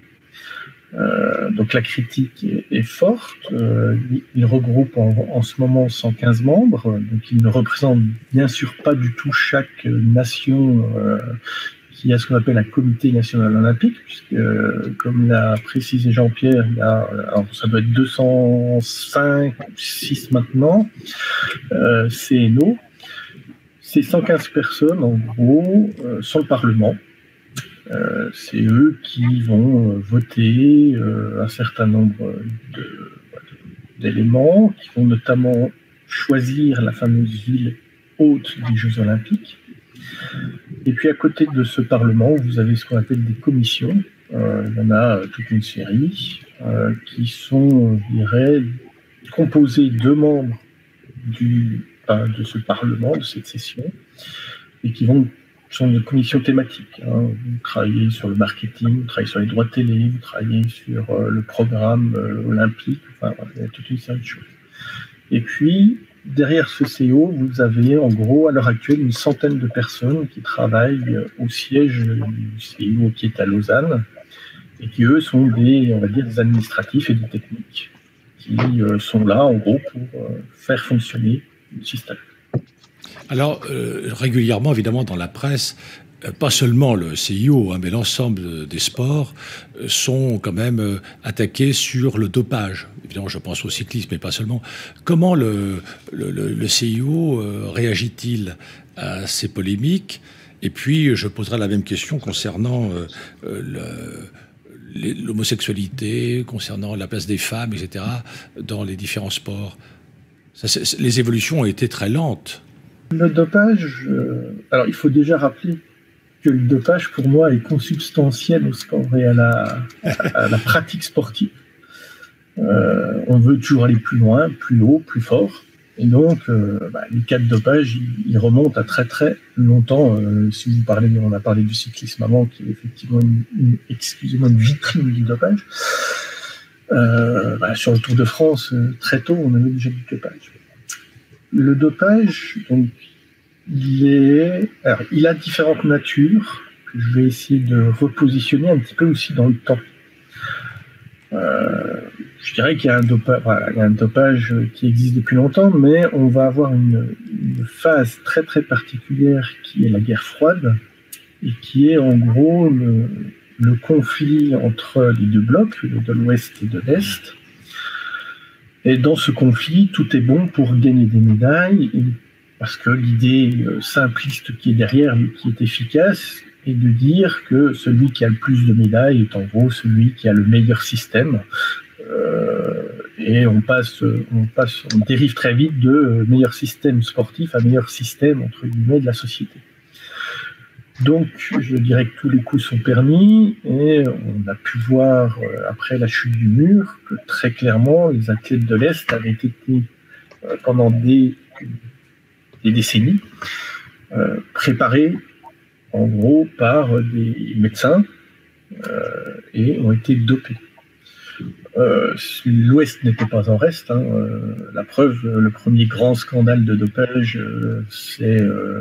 Euh, donc la critique est, est forte. Euh, il regroupe en, en ce moment cent quinze membres, donc il ne représente bien sûr pas du tout chaque nation euh, qui a ce qu'on appelle un comité national olympique, puisque, euh, comme l'a précisé Jean-Pierre, il y a, alors ça doit être deux cent cinq, six maintenant, euh, C N O. Ces cent quinze personnes, en gros, euh, sont le Parlement. Euh, c'est eux qui vont euh, voter euh, un certain nombre de, d'éléments, qui vont notamment choisir la fameuse ville hôte des Jeux Olympiques. Et puis à côté de ce Parlement, vous avez ce qu'on appelle des commissions. Euh, il y en a toute une série euh, qui sont, je dirais, composées de membres du, euh, de ce Parlement, de cette session, et qui vont, sont des commissions thématiques. Hein. Vous travaillez sur le marketing, vous travaillez sur les droits de télé, vous travaillez sur euh, le programme euh, olympique, enfin, il y a toute une série de choses. Et puis, derrière ce C E O, vous avez en gros à l'heure actuelle une centaine de personnes qui travaillent au siège du C E O qui est à Lausanne et qui eux sont des, on va dire, des administratifs et des techniques qui euh, sont là en gros pour euh, faire fonctionner le système. Alors euh, régulièrement évidemment dans la presse, pas seulement le C I O, hein, mais l'ensemble des sports euh, sont quand même euh, attaqués sur le dopage. Évidemment, je pense au cyclisme, mais pas seulement. Comment le, le, le C I O euh, réagit-il à ces polémiques ? Et puis, je poserai la même question concernant euh, euh, le, l'homosexualité, concernant la place des femmes, et cetera, dans les différents sports. Ça, les évolutions ont été très lentes. Le dopage, euh, alors il faut déjà rappeler que le dopage, pour moi, est consubstantiel au sport et à la, à la pratique sportive. Euh, on veut toujours aller plus loin, plus haut, plus fort. Et donc, euh, bah, les cas de dopage, ils, ils remontent à très très longtemps. Euh, si vous parlez, on a parlé du cyclisme avant, qui est effectivement une, une, excusez-moi, une vitrine du dopage. Euh, bah, sur le Tour de France, euh, très tôt, on avait déjà du dopage. Le dopage, donc, il est, alors, il a différentes natures que je vais essayer de repositionner un petit peu aussi dans le temps. Euh, je dirais qu'il y a un dopage, voilà, il y a un dopage qui existe depuis longtemps, mais on va avoir une, une phase très très particulière qui est la guerre froide et qui est en gros le, le conflit entre les deux blocs, de l'Ouest et de l'Est. Et dans ce conflit, tout est bon pour gagner des médailles, et parce que l'idée simpliste qui est derrière, qui est efficace, est de dire que celui qui a le plus de médailles est en gros celui qui a le meilleur système. Euh, et on passe, on passe, on dérive très vite de meilleur système sportif à meilleur système entre guillemets de la société. Donc, je dirais que tous les coups sont permis, et on a pu voir après la chute du mur que très clairement les athlètes de l'Est avaient été pendant des, des décennies euh, préparés en gros par des médecins euh, et ont été dopés. Euh, L'Ouest n'était pas en reste. Hein. Euh, la preuve, le premier grand scandale de dopage, euh, c'est euh,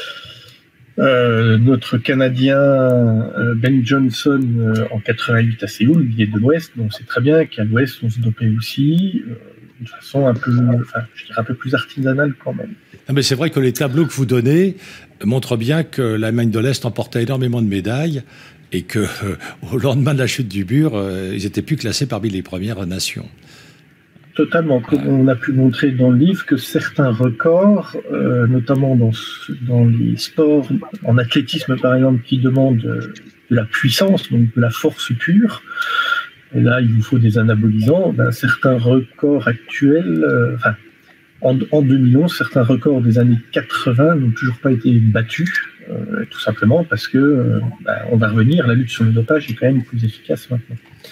euh, notre Canadien euh, Ben Johnson euh, en quatre-vingt-huit à Séoul. Il est de l'Ouest, donc on sait très bien qu'à l'Ouest on se dopait aussi, euh, de façon un peu, enfin, je dirais un peu plus artisanale quand même. Non, mais c'est vrai que les tableaux que vous donnez montrent bien que l'Allemagne de l'Est emportait énormément de médailles et que, euh, au lendemain de la chute du mur, euh, ils étaient plus classés parmi les premières nations. Totalement. Comme ouais. On a pu montrer dans le livre que certains records, euh, notamment dans, dans les sports, en athlétisme par exemple, qui demandent de la puissance, donc de la force pure, et là il vous faut des anabolisants, ben, certains records actuels, euh, enfin, en, en deux mille onze, certains records des années quatre-vingts n'ont toujours pas été battus, euh, tout simplement parce que, euh, ben, on va revenir, la lutte sur le dopage est quand même plus efficace maintenant.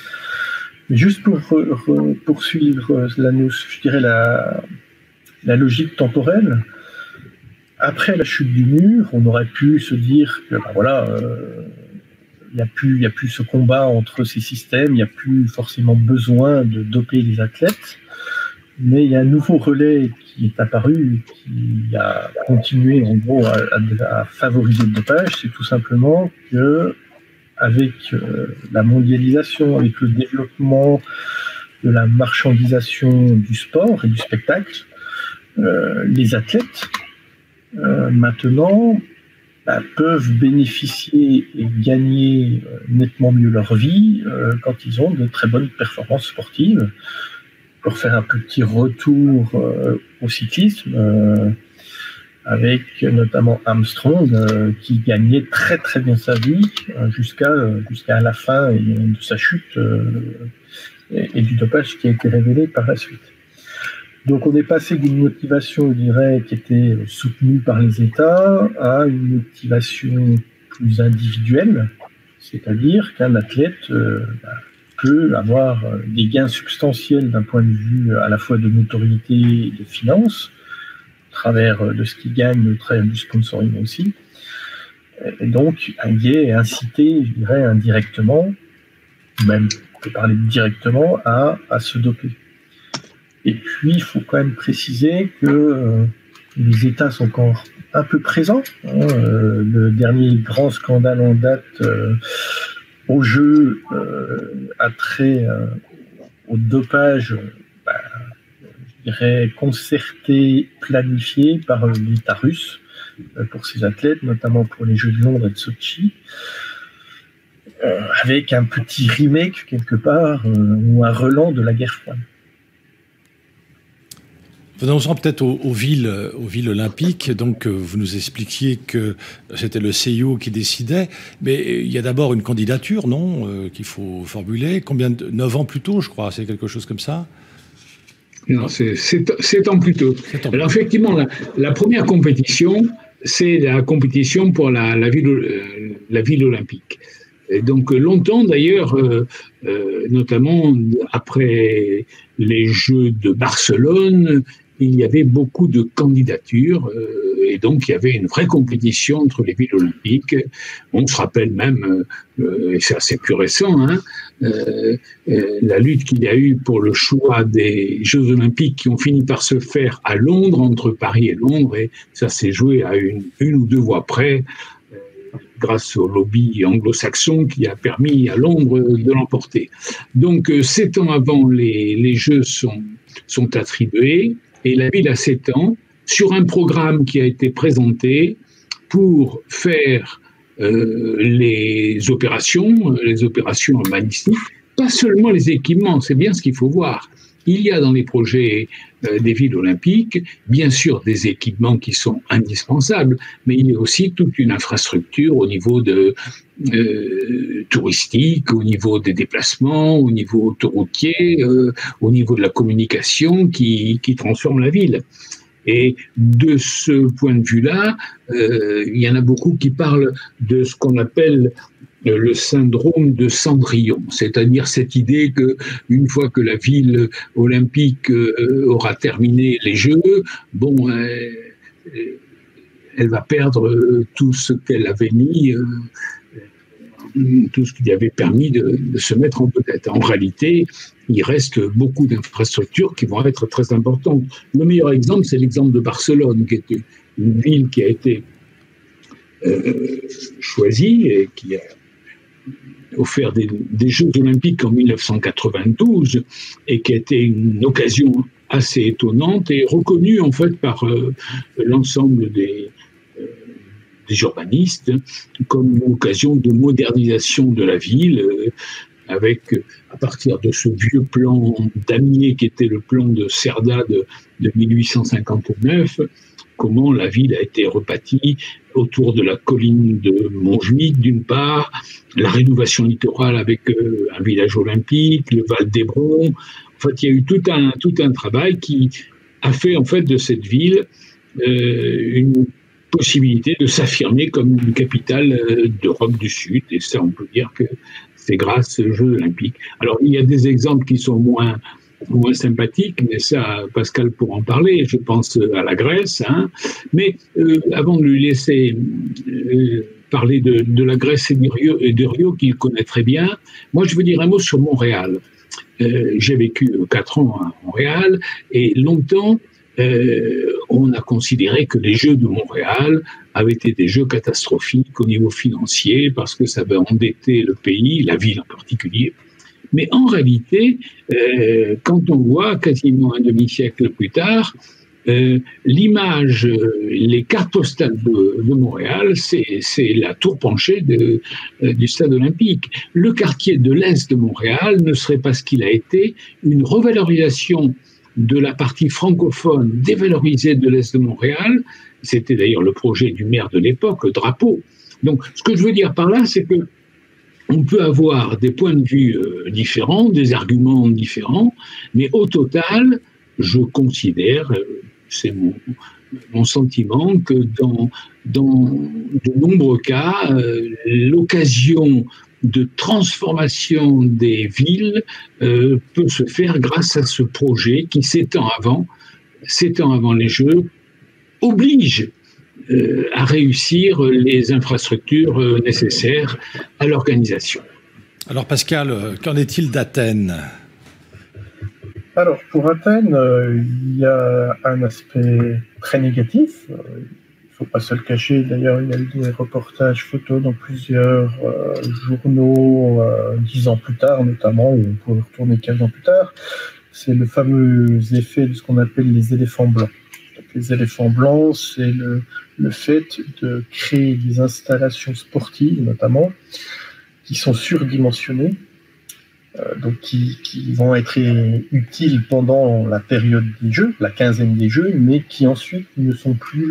Mais juste pour re, re, poursuivre la, je dirais la, la logique temporelle, après la chute du mur, on aurait pu se dire que ben voilà, euh, il n'y a plus, il y a plus ce combat entre ces systèmes, il n'y a plus forcément besoin de doper les athlètes, mais il y a un nouveau relais qui est apparu, qui a continué en gros à, à, à favoriser le dopage. C'est tout simplement que avec euh, la mondialisation, avec le développement de la marchandisation du sport et du spectacle, euh, les athlètes, euh, maintenant, bah, peuvent bénéficier et gagner euh, nettement mieux leur vie euh, quand ils ont de très bonnes performances sportives. Pour faire un petit retour euh, au cyclisme, euh, avec notamment Armstrong euh, qui gagnait très très bien sa vie euh, jusqu'à euh, jusqu'à la fin et, de sa chute euh, et, et du dopage qui a été révélé par la suite. Donc on est passé d'une motivation, je dirais, qui était soutenue par les États à une motivation plus individuelle, c'est-à-dire qu'un athlète euh, bah, peut avoir des gains substantiels d'un point de vue à la fois de notoriété et de finances, à travers de ce qu'il gagne, au travers du sponsoring aussi. Et donc, il est incité, je dirais, indirectement, même on peut parler directement, à, à se doper. Et puis, il faut quand même préciser que euh, les États sont encore un peu présents. Hein. Euh, le dernier grand scandale en date euh, au jeu euh, a trait euh, au dopage, bah, je dirais concerté, planifié par l'État russe euh, pour ses athlètes, notamment pour les Jeux de Londres et de Sochi, euh, avec un petit remake quelque part euh, ou un relan de la guerre froide. Venons-en peut-être aux, aux villes, aux villes olympiques. Donc, vous nous expliquiez que c'était le C I O qui décidait, mais il y a d'abord une candidature, non, euh, qu'il faut formuler. Combien de neuf ans plus tôt, je crois, c'est quelque chose comme ça. Non, c'est sept ans plus tôt. Ans. Alors effectivement, la, la première compétition, c'est la compétition pour la, la, ville, euh, la ville olympique. Et donc longtemps d'ailleurs, euh, euh, notamment après les Jeux de Barcelone, il y avait beaucoup de candidatures euh, et donc il y avait une vraie compétition entre les villes olympiques. On se rappelle même, euh, et c'est assez plus récent, hein, euh, euh, la lutte qu'il y a eu pour le choix des Jeux olympiques qui ont fini par se faire à Londres, entre Paris et Londres, et ça s'est joué à une, une ou deux voix près, grâce au lobby anglo-saxon qui a permis à Londres de l'emporter. Donc, sept ans avant, les, les Jeux sont, sont attribués et la ville a sept ans sur un programme qui a été présenté pour faire euh, les opérations, les opérations magnifiques, pas seulement les équipements, c'est bien ce qu'il faut voir. Il y a dans les projets euh, des villes olympiques, bien sûr, des équipements qui sont indispensables, mais il y a aussi toute une infrastructure au niveau de, euh, touristique, au niveau des déplacements, au niveau autoroutier, euh, au niveau de la communication qui, qui transforme la ville. Et de ce point de vue-là, euh, il y en a beaucoup qui parlent de ce qu'on appelle le syndrome de Cendrillon, c'est-à-dire cette idée que une fois que la ville olympique euh, aura terminé les Jeux, bon, euh, elle va perdre tout ce qu'elle avait mis, euh, tout ce qui lui avait permis de, de se mettre en vedette. En réalité, il reste beaucoup d'infrastructures qui vont être très importantes. Le meilleur exemple, c'est l'exemple de Barcelone, qui est une ville qui a été euh, choisie et qui a offert des, des Jeux olympiques en mille neuf cent quatre-vingt-douze et qui a été une occasion assez étonnante et reconnue en fait par euh, l'ensemble des, euh, des urbanistes comme une occasion de modernisation de la ville euh, avec, à partir de ce vieux plan damier qui était le plan de Cerda de, de mille huit cent cinquante-neuf, comment la ville a été rebâtie autour de la colline de Montjuïc, d'une part, la rénovation littorale avec euh, un village olympique, le Val d'Hébron. En fait, il y a eu tout un, tout un travail qui a fait en fait de cette ville euh, une possibilité de s'affirmer comme une capitale euh, d'Europe du Sud. Et ça, on peut dire que c'est grâce aux Jeux olympiques. Alors, il y a des exemples qui sont moins... moins sympathique, mais ça, Pascal pourra en parler, je pense à la Grèce, hein. Mais euh, avant de lui laisser euh, parler de, de la Grèce et de Rio, et de Rio qu'il connaît très bien, moi je veux dire un mot sur Montréal. Euh, j'ai vécu quatre ans à Montréal, et longtemps, euh, on a considéré que les Jeux de Montréal avaient été des Jeux catastrophiques au niveau financier, parce que ça avait endetté le pays, la ville en particulier. Mais en réalité, euh, quand on voit quasiment un demi-siècle plus tard, euh, l'image, euh, les cartes postales de, de Montréal, c'est, c'est la tour penchée de, euh, du stade olympique. Le quartier de l'Est de Montréal ne serait pas ce qu'il a été, une revalorisation de la partie francophone dévalorisée de l'Est de Montréal. C'était d'ailleurs le projet du maire de l'époque, Drapeau. Donc, ce que je veux dire par là, c'est que on peut avoir des points de vue euh, différents, des arguments différents, mais au total, je considère, euh, c'est mon, mon sentiment, que dans, dans de nombreux cas, euh, l'occasion de transformation des villes euh, peut se faire grâce à ce projet qui, sept ans avant, sept ans avant les Jeux, oblige Euh, à réussir les infrastructures euh, nécessaires à l'organisation. Alors Pascal, qu'en est-il d'Athènes ? Alors pour Athènes, euh, il y a un aspect très négatif. Il ne faut pas se le cacher. D'ailleurs, il y a eu des reportages photos dans plusieurs euh, journaux euh, dix ans plus tard, notamment, ou on peut retourner quinze ans plus tard. C'est le fameux effet de ce qu'on appelle les éléphants blancs. Donc, les éléphants blancs, c'est le, le fait de créer des installations sportives, notamment, qui sont surdimensionnées, euh, donc qui, qui vont être utiles pendant la période des Jeux, la quinzaine des Jeux, mais qui ensuite ne sont plus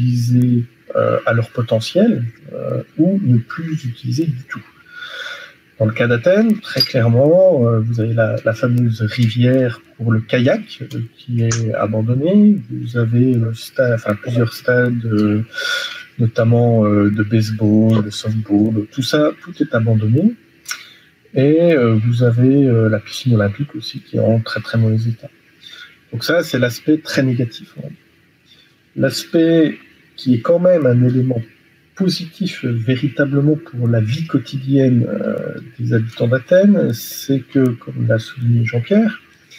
réutilisées euh, à leur potentiel euh, ou ne plus utilisées du tout. Dans le cas d'Athènes, très clairement, euh, vous avez la, la fameuse rivière pour le kayak euh, qui est abandonnée. Vous avez le stade, enfin, plusieurs stades, euh, notamment euh, de baseball, de softball, tout ça, tout est abandonné. Et euh, vous avez euh, la piscine olympique aussi qui est en très très mauvais état. Donc ça, c'est l'aspect très négatif. Hein. L'aspect qui est quand même un élément positif euh, véritablement pour la vie quotidienne euh, des habitants d'Athènes, c'est que, comme l'a souligné Jean-Pierre,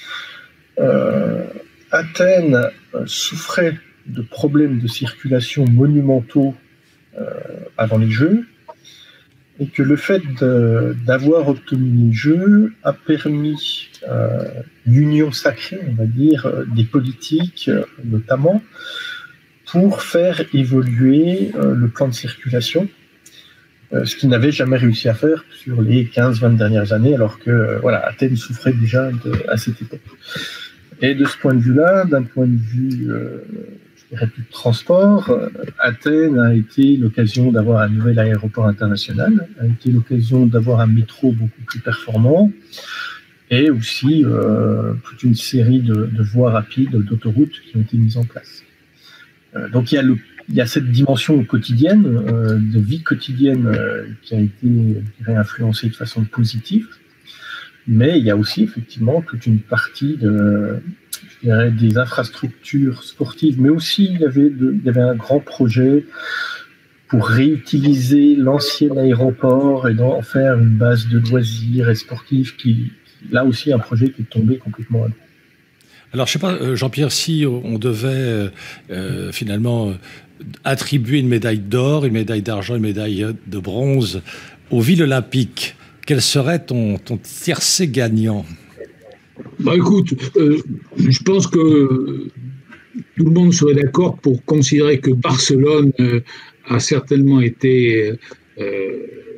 euh, Athènes euh, souffrait de problèmes de circulation monumentaux euh, avant les Jeux, et que le fait de, d'avoir obtenu les Jeux a permis euh, l'union sacrée, on va dire, des politiques euh, notamment, pour faire évoluer euh, le plan de circulation, euh, ce qu'il n'avait jamais réussi à faire sur les quinze vingt dernières années, alors que euh, voilà, Athènes souffrait déjà de, à cette époque. Et de ce point de vue-là, d'un point de vue euh, je dirais plus de transport, euh, Athènes a été l'occasion d'avoir un nouvel aéroport international, a été l'occasion d'avoir un métro beaucoup plus performant, et aussi euh, toute une série de, de voies rapides, d'autoroutes qui ont été mises en place. Donc il y a, le, il y a cette dimension quotidienne, euh, de vie quotidienne euh, qui a été, je dirais, influencée de façon positive, mais il y a aussi effectivement toute une partie de, je dirais, des infrastructures sportives, mais aussi il y avait, de, il y avait un grand projet pour réutiliser l'ancien aéroport et en faire une base de loisirs et sportifs qui, là aussi, un projet qui est tombé complètement à l'eau. Alors, je ne sais pas, Jean-Pierre, si on devait euh, finalement attribuer une médaille d'or, une médaille d'argent, une médaille de bronze aux villes olympiques, quel serait ton, ton tiercé gagnant ? Bah écoute, euh, je pense que tout le monde serait d'accord pour considérer que Barcelone euh, a certainement été euh,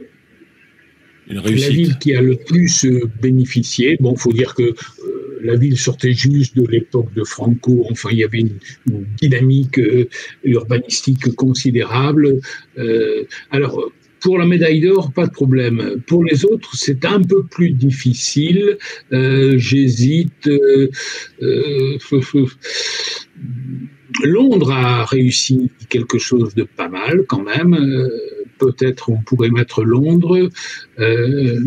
une réussite. La ville qui a le plus euh, bénéficié. Bon, il faut dire que euh, la ville sortait juste de l'époque de Franco. Enfin, il y avait une, une dynamique euh, urbanistique considérable. Euh, alors, pour la médaille d'or, pas de problème. Pour les autres, c'est un peu plus difficile. Euh, j'hésite. Euh, euh, Londres a réussi quelque chose de pas mal quand même. Euh, peut-être on pourrait mettre Londres. Euh,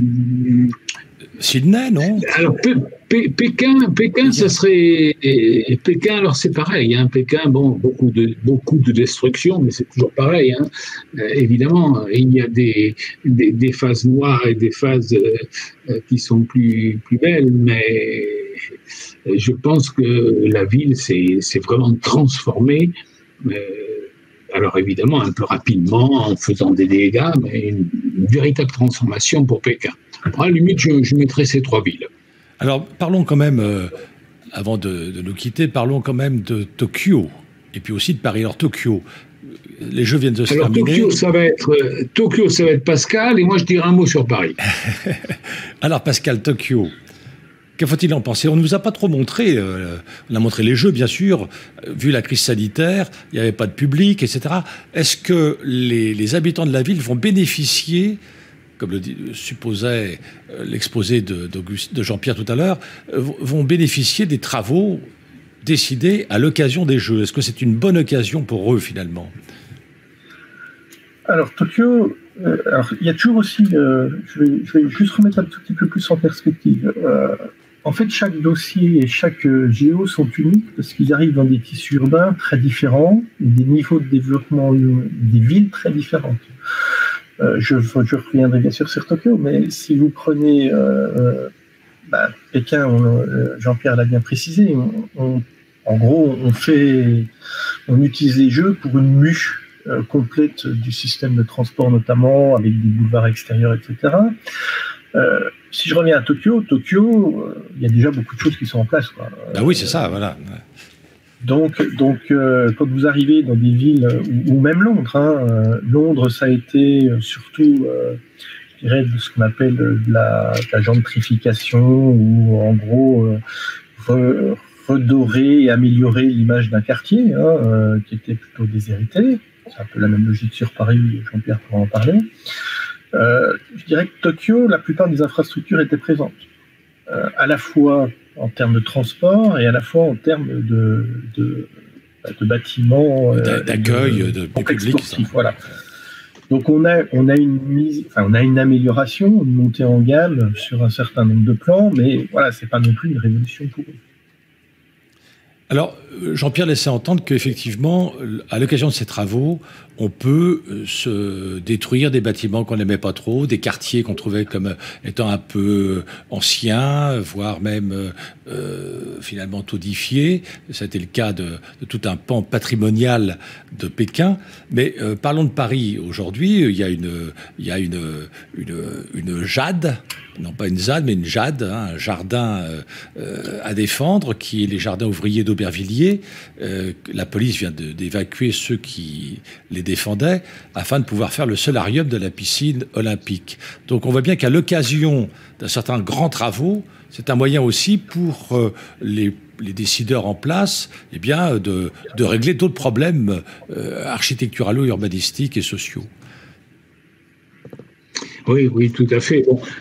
Sydney, non ? Alors, P- P- Pékin, Pékin, ça serait. Et, et Pékin, alors c'est pareil. Hein, Pékin, bon, beaucoup de, beaucoup de destruction, mais c'est toujours pareil. Hein. Euh, évidemment, il y a des, des, des phases noires et des phases euh, qui sont plus, plus belles, mais je pense que la ville s'est, s'est vraiment transformée. Euh, alors évidemment, un peu rapidement, en faisant des dégâts, mais une, une véritable transformation pour Pékin. À la limite, je, je mettrais ces trois villes. Alors, parlons quand même, euh, avant de, de nous quitter, parlons quand même de Tokyo, et puis aussi de Paris. Alors, Tokyo, les Jeux viennent de se Alors, terminer. Tokyo, ça va être, euh, Tokyo, ça va être Pascal, et moi, je dirais un mot sur Paris. Alors, Pascal, Tokyo, que faut-il en penser ? On ne nous a pas trop montré, euh, on a montré les Jeux, bien sûr, euh, vu la crise sanitaire, il n'y avait pas de public, et cetera. Est-ce que les, les habitants de la ville vont bénéficier, comme le dit, supposait euh, l'exposé de, de Jean-Pierre tout à l'heure, euh, vont bénéficier des travaux décidés à l'occasion des Jeux ? Est-ce que c'est une bonne occasion pour eux, finalement ? Alors, Tokyo, euh, alors, il y a toujours aussi, euh, je, vais, je vais juste remettre un tout petit peu plus en perspective. Euh, en fait, chaque dossier et chaque euh, géo sont uniques parce qu'ils arrivent dans des tissus urbains très différents, des niveaux de développement, des villes très différentes. Euh, je, je reviendrai bien sûr sur Tokyo, mais si vous prenez euh, bah, Pékin, on, euh, Jean-Pierre l'a bien précisé, on, on, en gros, on fait, on utilise les Jeux pour une mue euh, complète du système de transport, notamment avec des boulevards extérieurs, et cetera. Euh, si je reviens à Tokyo, Tokyo, euh, il y a déjà beaucoup de choses qui sont en place, quoi. Ah oui, c'est ça, voilà. Donc, donc euh, quand vous arrivez dans des villes, ou, ou même Londres, hein, euh, Londres, ça a été euh, surtout, euh, je dirais, de ce qu'on appelle de la, de la gentrification, ou en gros, euh, re, redorer et améliorer l'image d'un quartier, hein, euh, qui était plutôt déshérité. C'est un peu la même logique sur Paris, Jean-Pierre pourra en parler. Euh, je dirais que Tokyo, la plupart des infrastructures étaient présentes, euh, à la fois en termes de transport et à la fois en termes de, de, de bâtiments, euh, d'accueil de, de, de public. Voilà. Donc on a, on a une mise, enfin on a une amélioration, une montée en gamme sur un certain nombre de plans, mais voilà, c'est pas non plus une révolution pour eux. Alors, Jean-Pierre laissait entendre qu'effectivement, à l'occasion de ces travaux, on peut se détruire des bâtiments qu'on n'aimait pas trop, des quartiers qu'on trouvait comme étant un peu anciens, voire même euh, finalement todifiés. C'était le cas de, de tout un pan patrimonial de Pékin. Mais euh, parlons de Paris. Aujourd'hui, il y a une, il y a une, une, une jade, non pas une ZAD, mais une jade, hein, un jardin euh, à défendre, qui est les jardins ouvriers d'Aubervilliers. Euh, la police vient de, d'évacuer ceux qui les défendaient afin de pouvoir faire le solarium de la piscine olympique. Donc on voit bien qu'à l'occasion d'un certain grand travaux, c'est un moyen aussi pour euh, les, les décideurs en place eh bien, de, de régler d'autres problèmes euh, architecturaux, urbanistiques et sociaux. Oui, oui, tout à fait. Bon.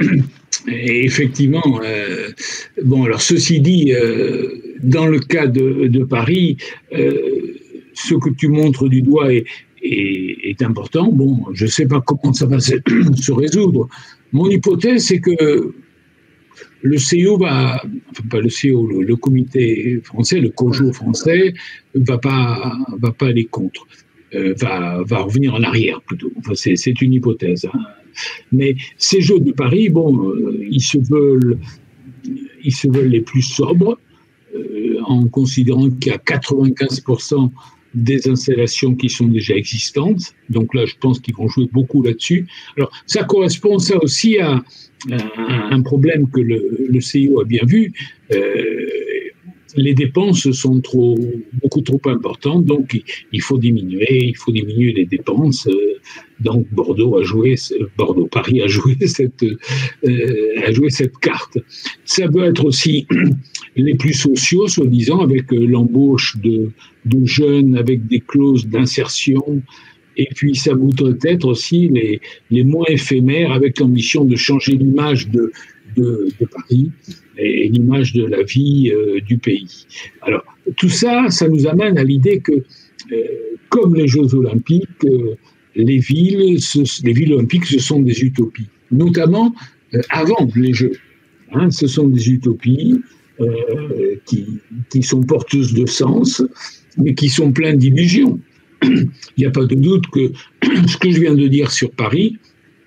Et effectivement, euh, bon, alors ceci dit, euh, dans le cas de, de Paris, euh, ce que tu montres du doigt est, est, est important. Bon, je ne sais pas comment ça va se, se résoudre. Mon hypothèse, c'est que le C O va, enfin pas le C O, le, le comité français, le COJO français, va pas, va pas aller contre, euh, va, va revenir en arrière plutôt. Enfin, c'est, c'est une hypothèse. Hein. Mais ces Jeux de Paris, bon, euh, ils se veulent, ils se veulent les plus sobres, euh, en considérant qu'il y a quatre-vingt-quinze pour cent des installations qui sont déjà existantes. Donc là, je pense qu'ils vont jouer beaucoup là-dessus. Alors, ça correspond ça aussi à, à un problème que le, le C I O a bien vu. Euh, les dépenses sont trop, beaucoup trop importantes, donc il faut diminuer, il faut diminuer les dépenses. Donc Bordeaux a joué, Bordeaux, Paris a joué cette, euh, a joué cette carte. Ça peut être aussi les plus sociaux, soi-disant, avec l'embauche de, de jeunes, avec des clauses d'insertion. Et puis ça voudrait être aussi les, les moins éphémères, avec l'ambition de changer l'image de, de, de Paris et l'image de la vie euh, du pays. Alors, tout ça, ça nous amène à l'idée que, euh, comme les Jeux Olympiques, euh, les villes, ce, les villes olympiques, ce sont des utopies, notamment euh, avant les Jeux. Hein, ce sont des utopies euh, qui, qui sont porteuses de sens, mais qui sont pleines d'illusions. Il n'y a pas de doute que ce que je viens de dire sur Paris,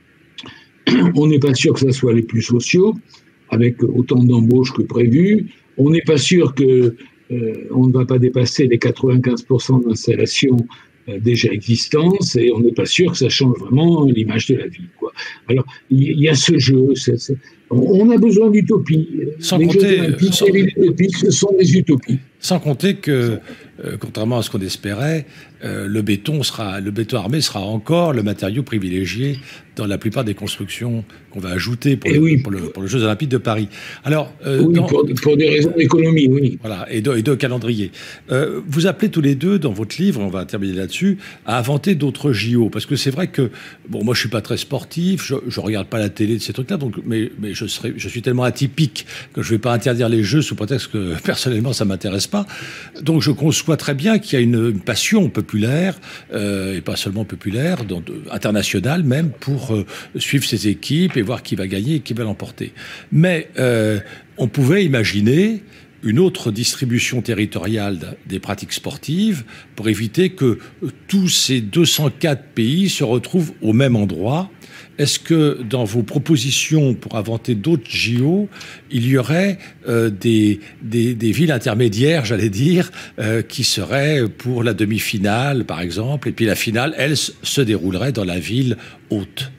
on n'est pas sûr que ça soit les plus sociaux, avec autant d'embauches que prévu. On n'est pas sûr que euh, on ne va pas dépasser les quatre-vingt-quinze pour cent d'installations euh, déjà existantes, et on n'est pas sûr que ça change vraiment l'image de la vie, quoi. Alors, il y a ce jeu, c'est, c'est, on a besoin d'utopie. Sans les compter, Jeux olympiques sans, et les utopies, ce sont des utopies. Sans compter que, euh, contrairement à ce qu'on espérait, euh, le béton sera, le béton armé sera encore le matériau privilégié dans la plupart des constructions qu'on va ajouter pour, le, oui, pour, le, pour les Jeux Olympiques de Paris. Alors, euh, oui, dans, pour, pour des raisons d'économie, oui. Voilà, et de, et de calendrier. Euh, vous appelez tous les deux, dans votre livre, on va terminer là-dessus, à inventer d'autres J O. Parce que c'est vrai que, bon, moi je suis pas très sportif, je, je regarde pas la télé de ces trucs-là, donc, mais, mais je, serais, je suis tellement atypique que je vais pas interdire les Jeux sous prétexte que personnellement ça m'intéresse pas. Donc je conçois très bien qu'il y a une, une passion populaire, euh, et pas seulement populaire, dans, de, internationale même, pour euh, suivre ces équipes et voir qui va gagner et qui va l'emporter. Mais euh, on pouvait imaginer une autre distribution territoriale des pratiques sportives pour éviter que tous ces deux cent quatre pays se retrouvent au même endroit. Est-ce que dans vos propositions pour inventer d'autres J O, il y aurait euh, des, des, des villes intermédiaires, j'allais dire, euh, qui seraient pour la demi-finale, par exemple, et puis la finale, elle, se déroulerait dans la ville haute?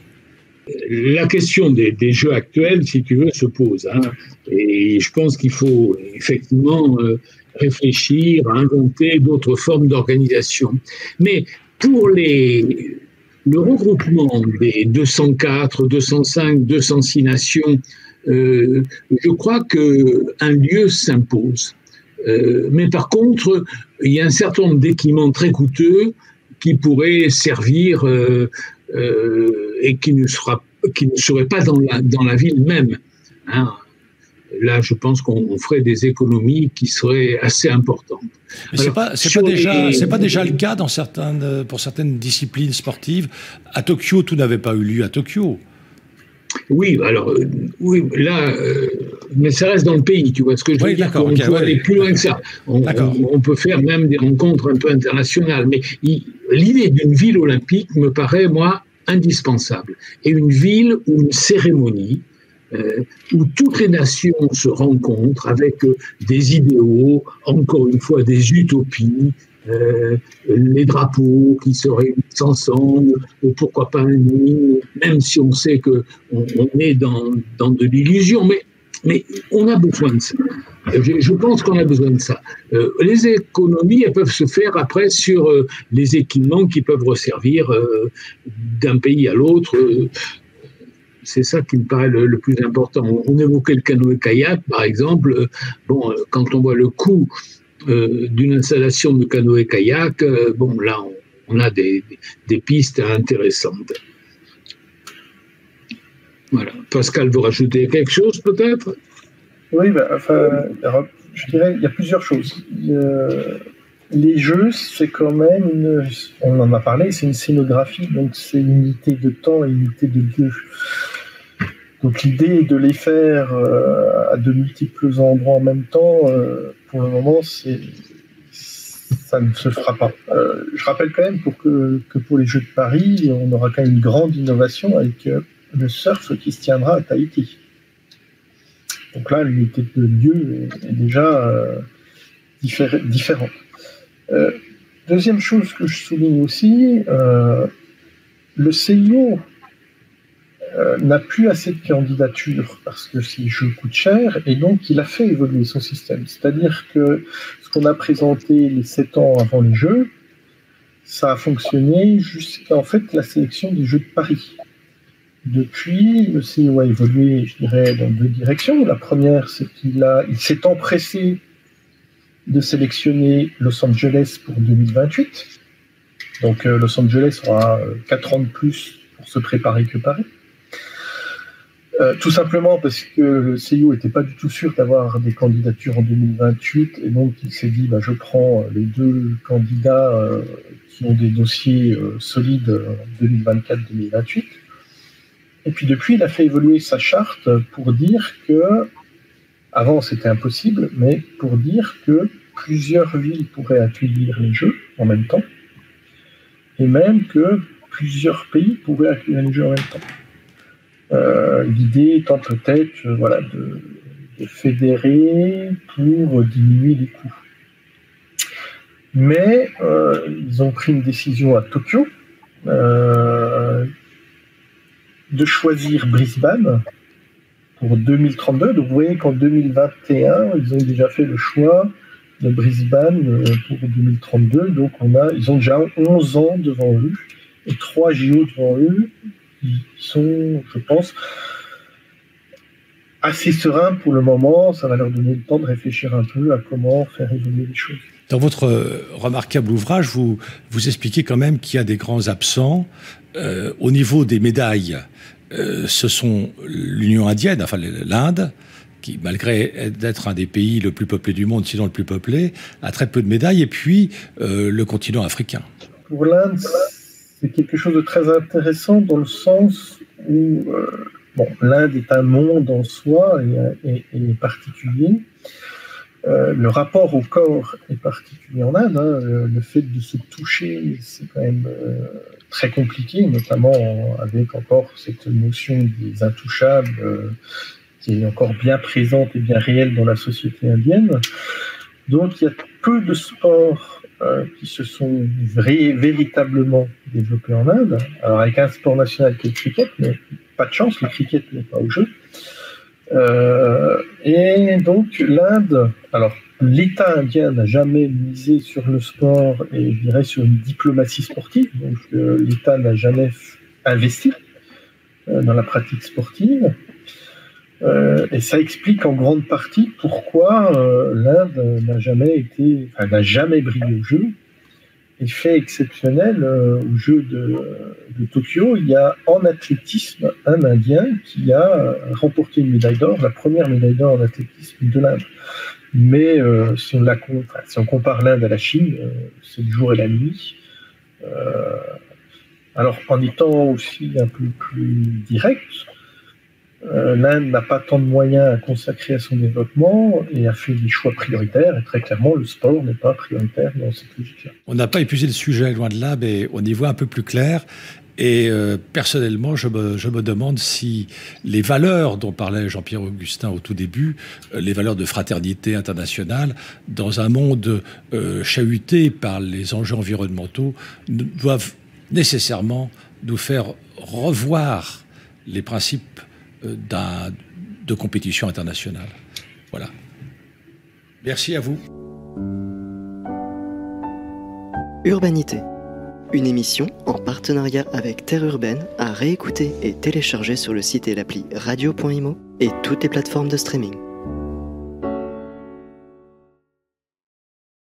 La question des, des Jeux actuels, si tu veux, se pose. Hein, et je pense qu'il faut effectivement euh, réfléchir à inventer d'autres formes d'organisation. Mais pour les... le regroupement des deux cent quatre, deux cent cinq, deux cent six nations, euh, je crois qu'un lieu s'impose. Euh, mais par contre, il y a un certain nombre d'équipements très coûteux qui pourraient servir euh, euh, et qui ne sera, qui ne serait pas dans la, dans la ville même. Hein. Là, je pense qu'on ferait des économies qui seraient assez importantes. Mais c'est pas, c'est pas déjà, les... c'est pas déjà le cas dans certaines, pour certaines disciplines sportives. À Tokyo, tout n'avait pas eu lieu à Tokyo. Oui, alors, euh, oui, là, euh, mais ça reste dans le pays, tu vois ce que je veux oui, dire. On okay, peut ouais, aller plus loin que ça. On, on, on peut faire même des rencontres un peu internationales. Mais il, l'idée d'une ville olympique me paraît, moi, indispensable. Et une ville ou une cérémonie euh, où toutes les nations se rencontrent avec euh, des idéaux, encore une fois, des utopies, Euh, les drapeaux qui se réunissent ensemble, ou pourquoi pas un hymne, même si on sait qu'on on est dans, dans de l'illusion, mais, mais on a besoin de ça. Je, je pense qu'on a besoin de ça. Euh, les économies, elles peuvent se faire après sur euh, les équipements qui peuvent resservir euh, d'un pays à l'autre. Euh, c'est ça qui me paraît le, le plus important. On, on évoquait le canoë-kayak, par exemple. Euh, bon, quand on voit le coût Euh, d'une installation de canoë-kayak, euh, bon, là, on, on a des, des pistes intéressantes. Voilà. Pascal veut rajouter quelque chose, peut-être ? Oui, bah, enfin, je dirais, il y a plusieurs choses. Euh, les jeux, c'est quand même, une, on en a parlé, c'est une scénographie, donc c'est une unité de temps et une unité de lieu. Donc l'idée de les faire euh, à de multiples endroits en même temps, euh, pour le moment, c'est, ça ne se fera pas. Euh, je rappelle quand même pour que, que pour les Jeux de Paris, on aura quand même une grande innovation avec euh, le surf qui se tiendra à Tahiti. Donc là, l'unité de lieu est, est déjà euh, diffé- différente. Euh, deuxième chose que je souligne aussi, euh, le C I O Euh, n'a plus assez de candidatures parce que ces jeux coûtent cher et donc il a fait évoluer son système. C'est-à-dire que ce qu'on a présenté les sept ans avant les Jeux, ça a fonctionné jusqu'à en fait la sélection des Jeux de Paris. Depuis, le C I O a évolué, je dirais, dans deux directions. La première, c'est qu'il a, il s'est empressé de sélectionner Los Angeles pour deux mille vingt-huit. Donc euh, Los Angeles aura quatre ans de plus pour se préparer que Paris. Euh, tout simplement parce que le C I O n'était pas du tout sûr d'avoir des candidatures en deux mille vingt-huit et donc il s'est dit bah, je prends les deux candidats euh, qui ont des dossiers euh, solides en deux mille vingt-quatre deux mille vingt-huit. Et puis depuis, il a fait évoluer sa charte pour dire que, avant c'était impossible, mais pour dire que plusieurs villes pourraient accueillir les Jeux en même temps et même que plusieurs pays pourraient accueillir les Jeux en même temps. Euh, l'idée étant peut-être euh, voilà, de, de fédérer pour diminuer les coûts. Mais euh, ils ont pris une décision à Tokyo euh, de choisir Brisbane pour deux mille trente-deux. Donc vous voyez qu'en deux mille vingt et un, ils ont déjà fait le choix de Brisbane pour deux mille trente-deux. Donc on a, ils ont déjà onze ans devant eux et trois J O devant eux. Ils sont, je pense, assez sereins pour le moment. Ça va leur donner le temps de réfléchir un peu à comment faire évoluer les choses. Dans votre remarquable ouvrage, vous, vous expliquez quand même qu'il y a des grands absents. Euh, au niveau des médailles, euh, ce sont l'Union indienne, enfin l'Inde, qui, malgré d'être un des pays le plus peuplé du monde, sinon le plus peuplé, a très peu de médailles, et puis euh, le continent africain. Pour l'Inde, c'est quelque chose de très intéressant dans le sens où euh, bon, l'Inde est un monde en soi et, et, et particulier. Euh, le rapport au corps est particulier en Inde. Hein. Le, le fait de se toucher, c'est quand même euh, très compliqué, notamment avec encore cette notion des intouchables euh, qui est encore bien présente et bien réelle dans la société indienne. Donc il y a peu de sports Euh, qui se sont vra- véritablement développés en Inde. Alors avec un sport national qui est le cricket, mais pas de chance, le cricket n'est pas au jeu. Euh, et donc l'Inde, alors l'État indien n'a jamais misé sur le sport et je dirais sur une diplomatie sportive, donc euh, l'État n'a jamais f- investi euh, dans la pratique sportive. Euh, et ça explique en grande partie pourquoi euh, l'Inde n'a jamais été, enfin, n'a jamais brillé au jeu. Et fait exceptionnel euh, au jeu de de Tokyo, il y a en athlétisme un Indien qui a remporté une médaille d'or, la première médaille d'or en athlétisme de l'Inde. Mais euh, si, on la, enfin, si on compare l'Inde à la Chine, euh, c'est le jour et la nuit. Euh, alors, en étant aussi un peu plus direct, euh, l'Inde n'a pas tant de moyens à consacrer à son développement et a fait des choix prioritaires. Et très clairement, le sport n'est pas prioritaire dans cette logique-là. On n'a pas épuisé le sujet, loin de là, mais on y voit un peu plus clair. Et euh, personnellement, je me, je me demande si les valeurs dont parlait Jean-Pierre Augustin au tout début, euh, les valeurs de fraternité internationale, dans un monde euh, chahuté par les enjeux environnementaux, doivent nécessairement nous faire revoir les principes euh, d'un, de compétition internationale. Voilà. Merci à vous. Urbanité. Une émission en partenariat avec Terre Urbaine à réécouter et télécharger sur le site et l'appli radio point imo et toutes les plateformes de streaming.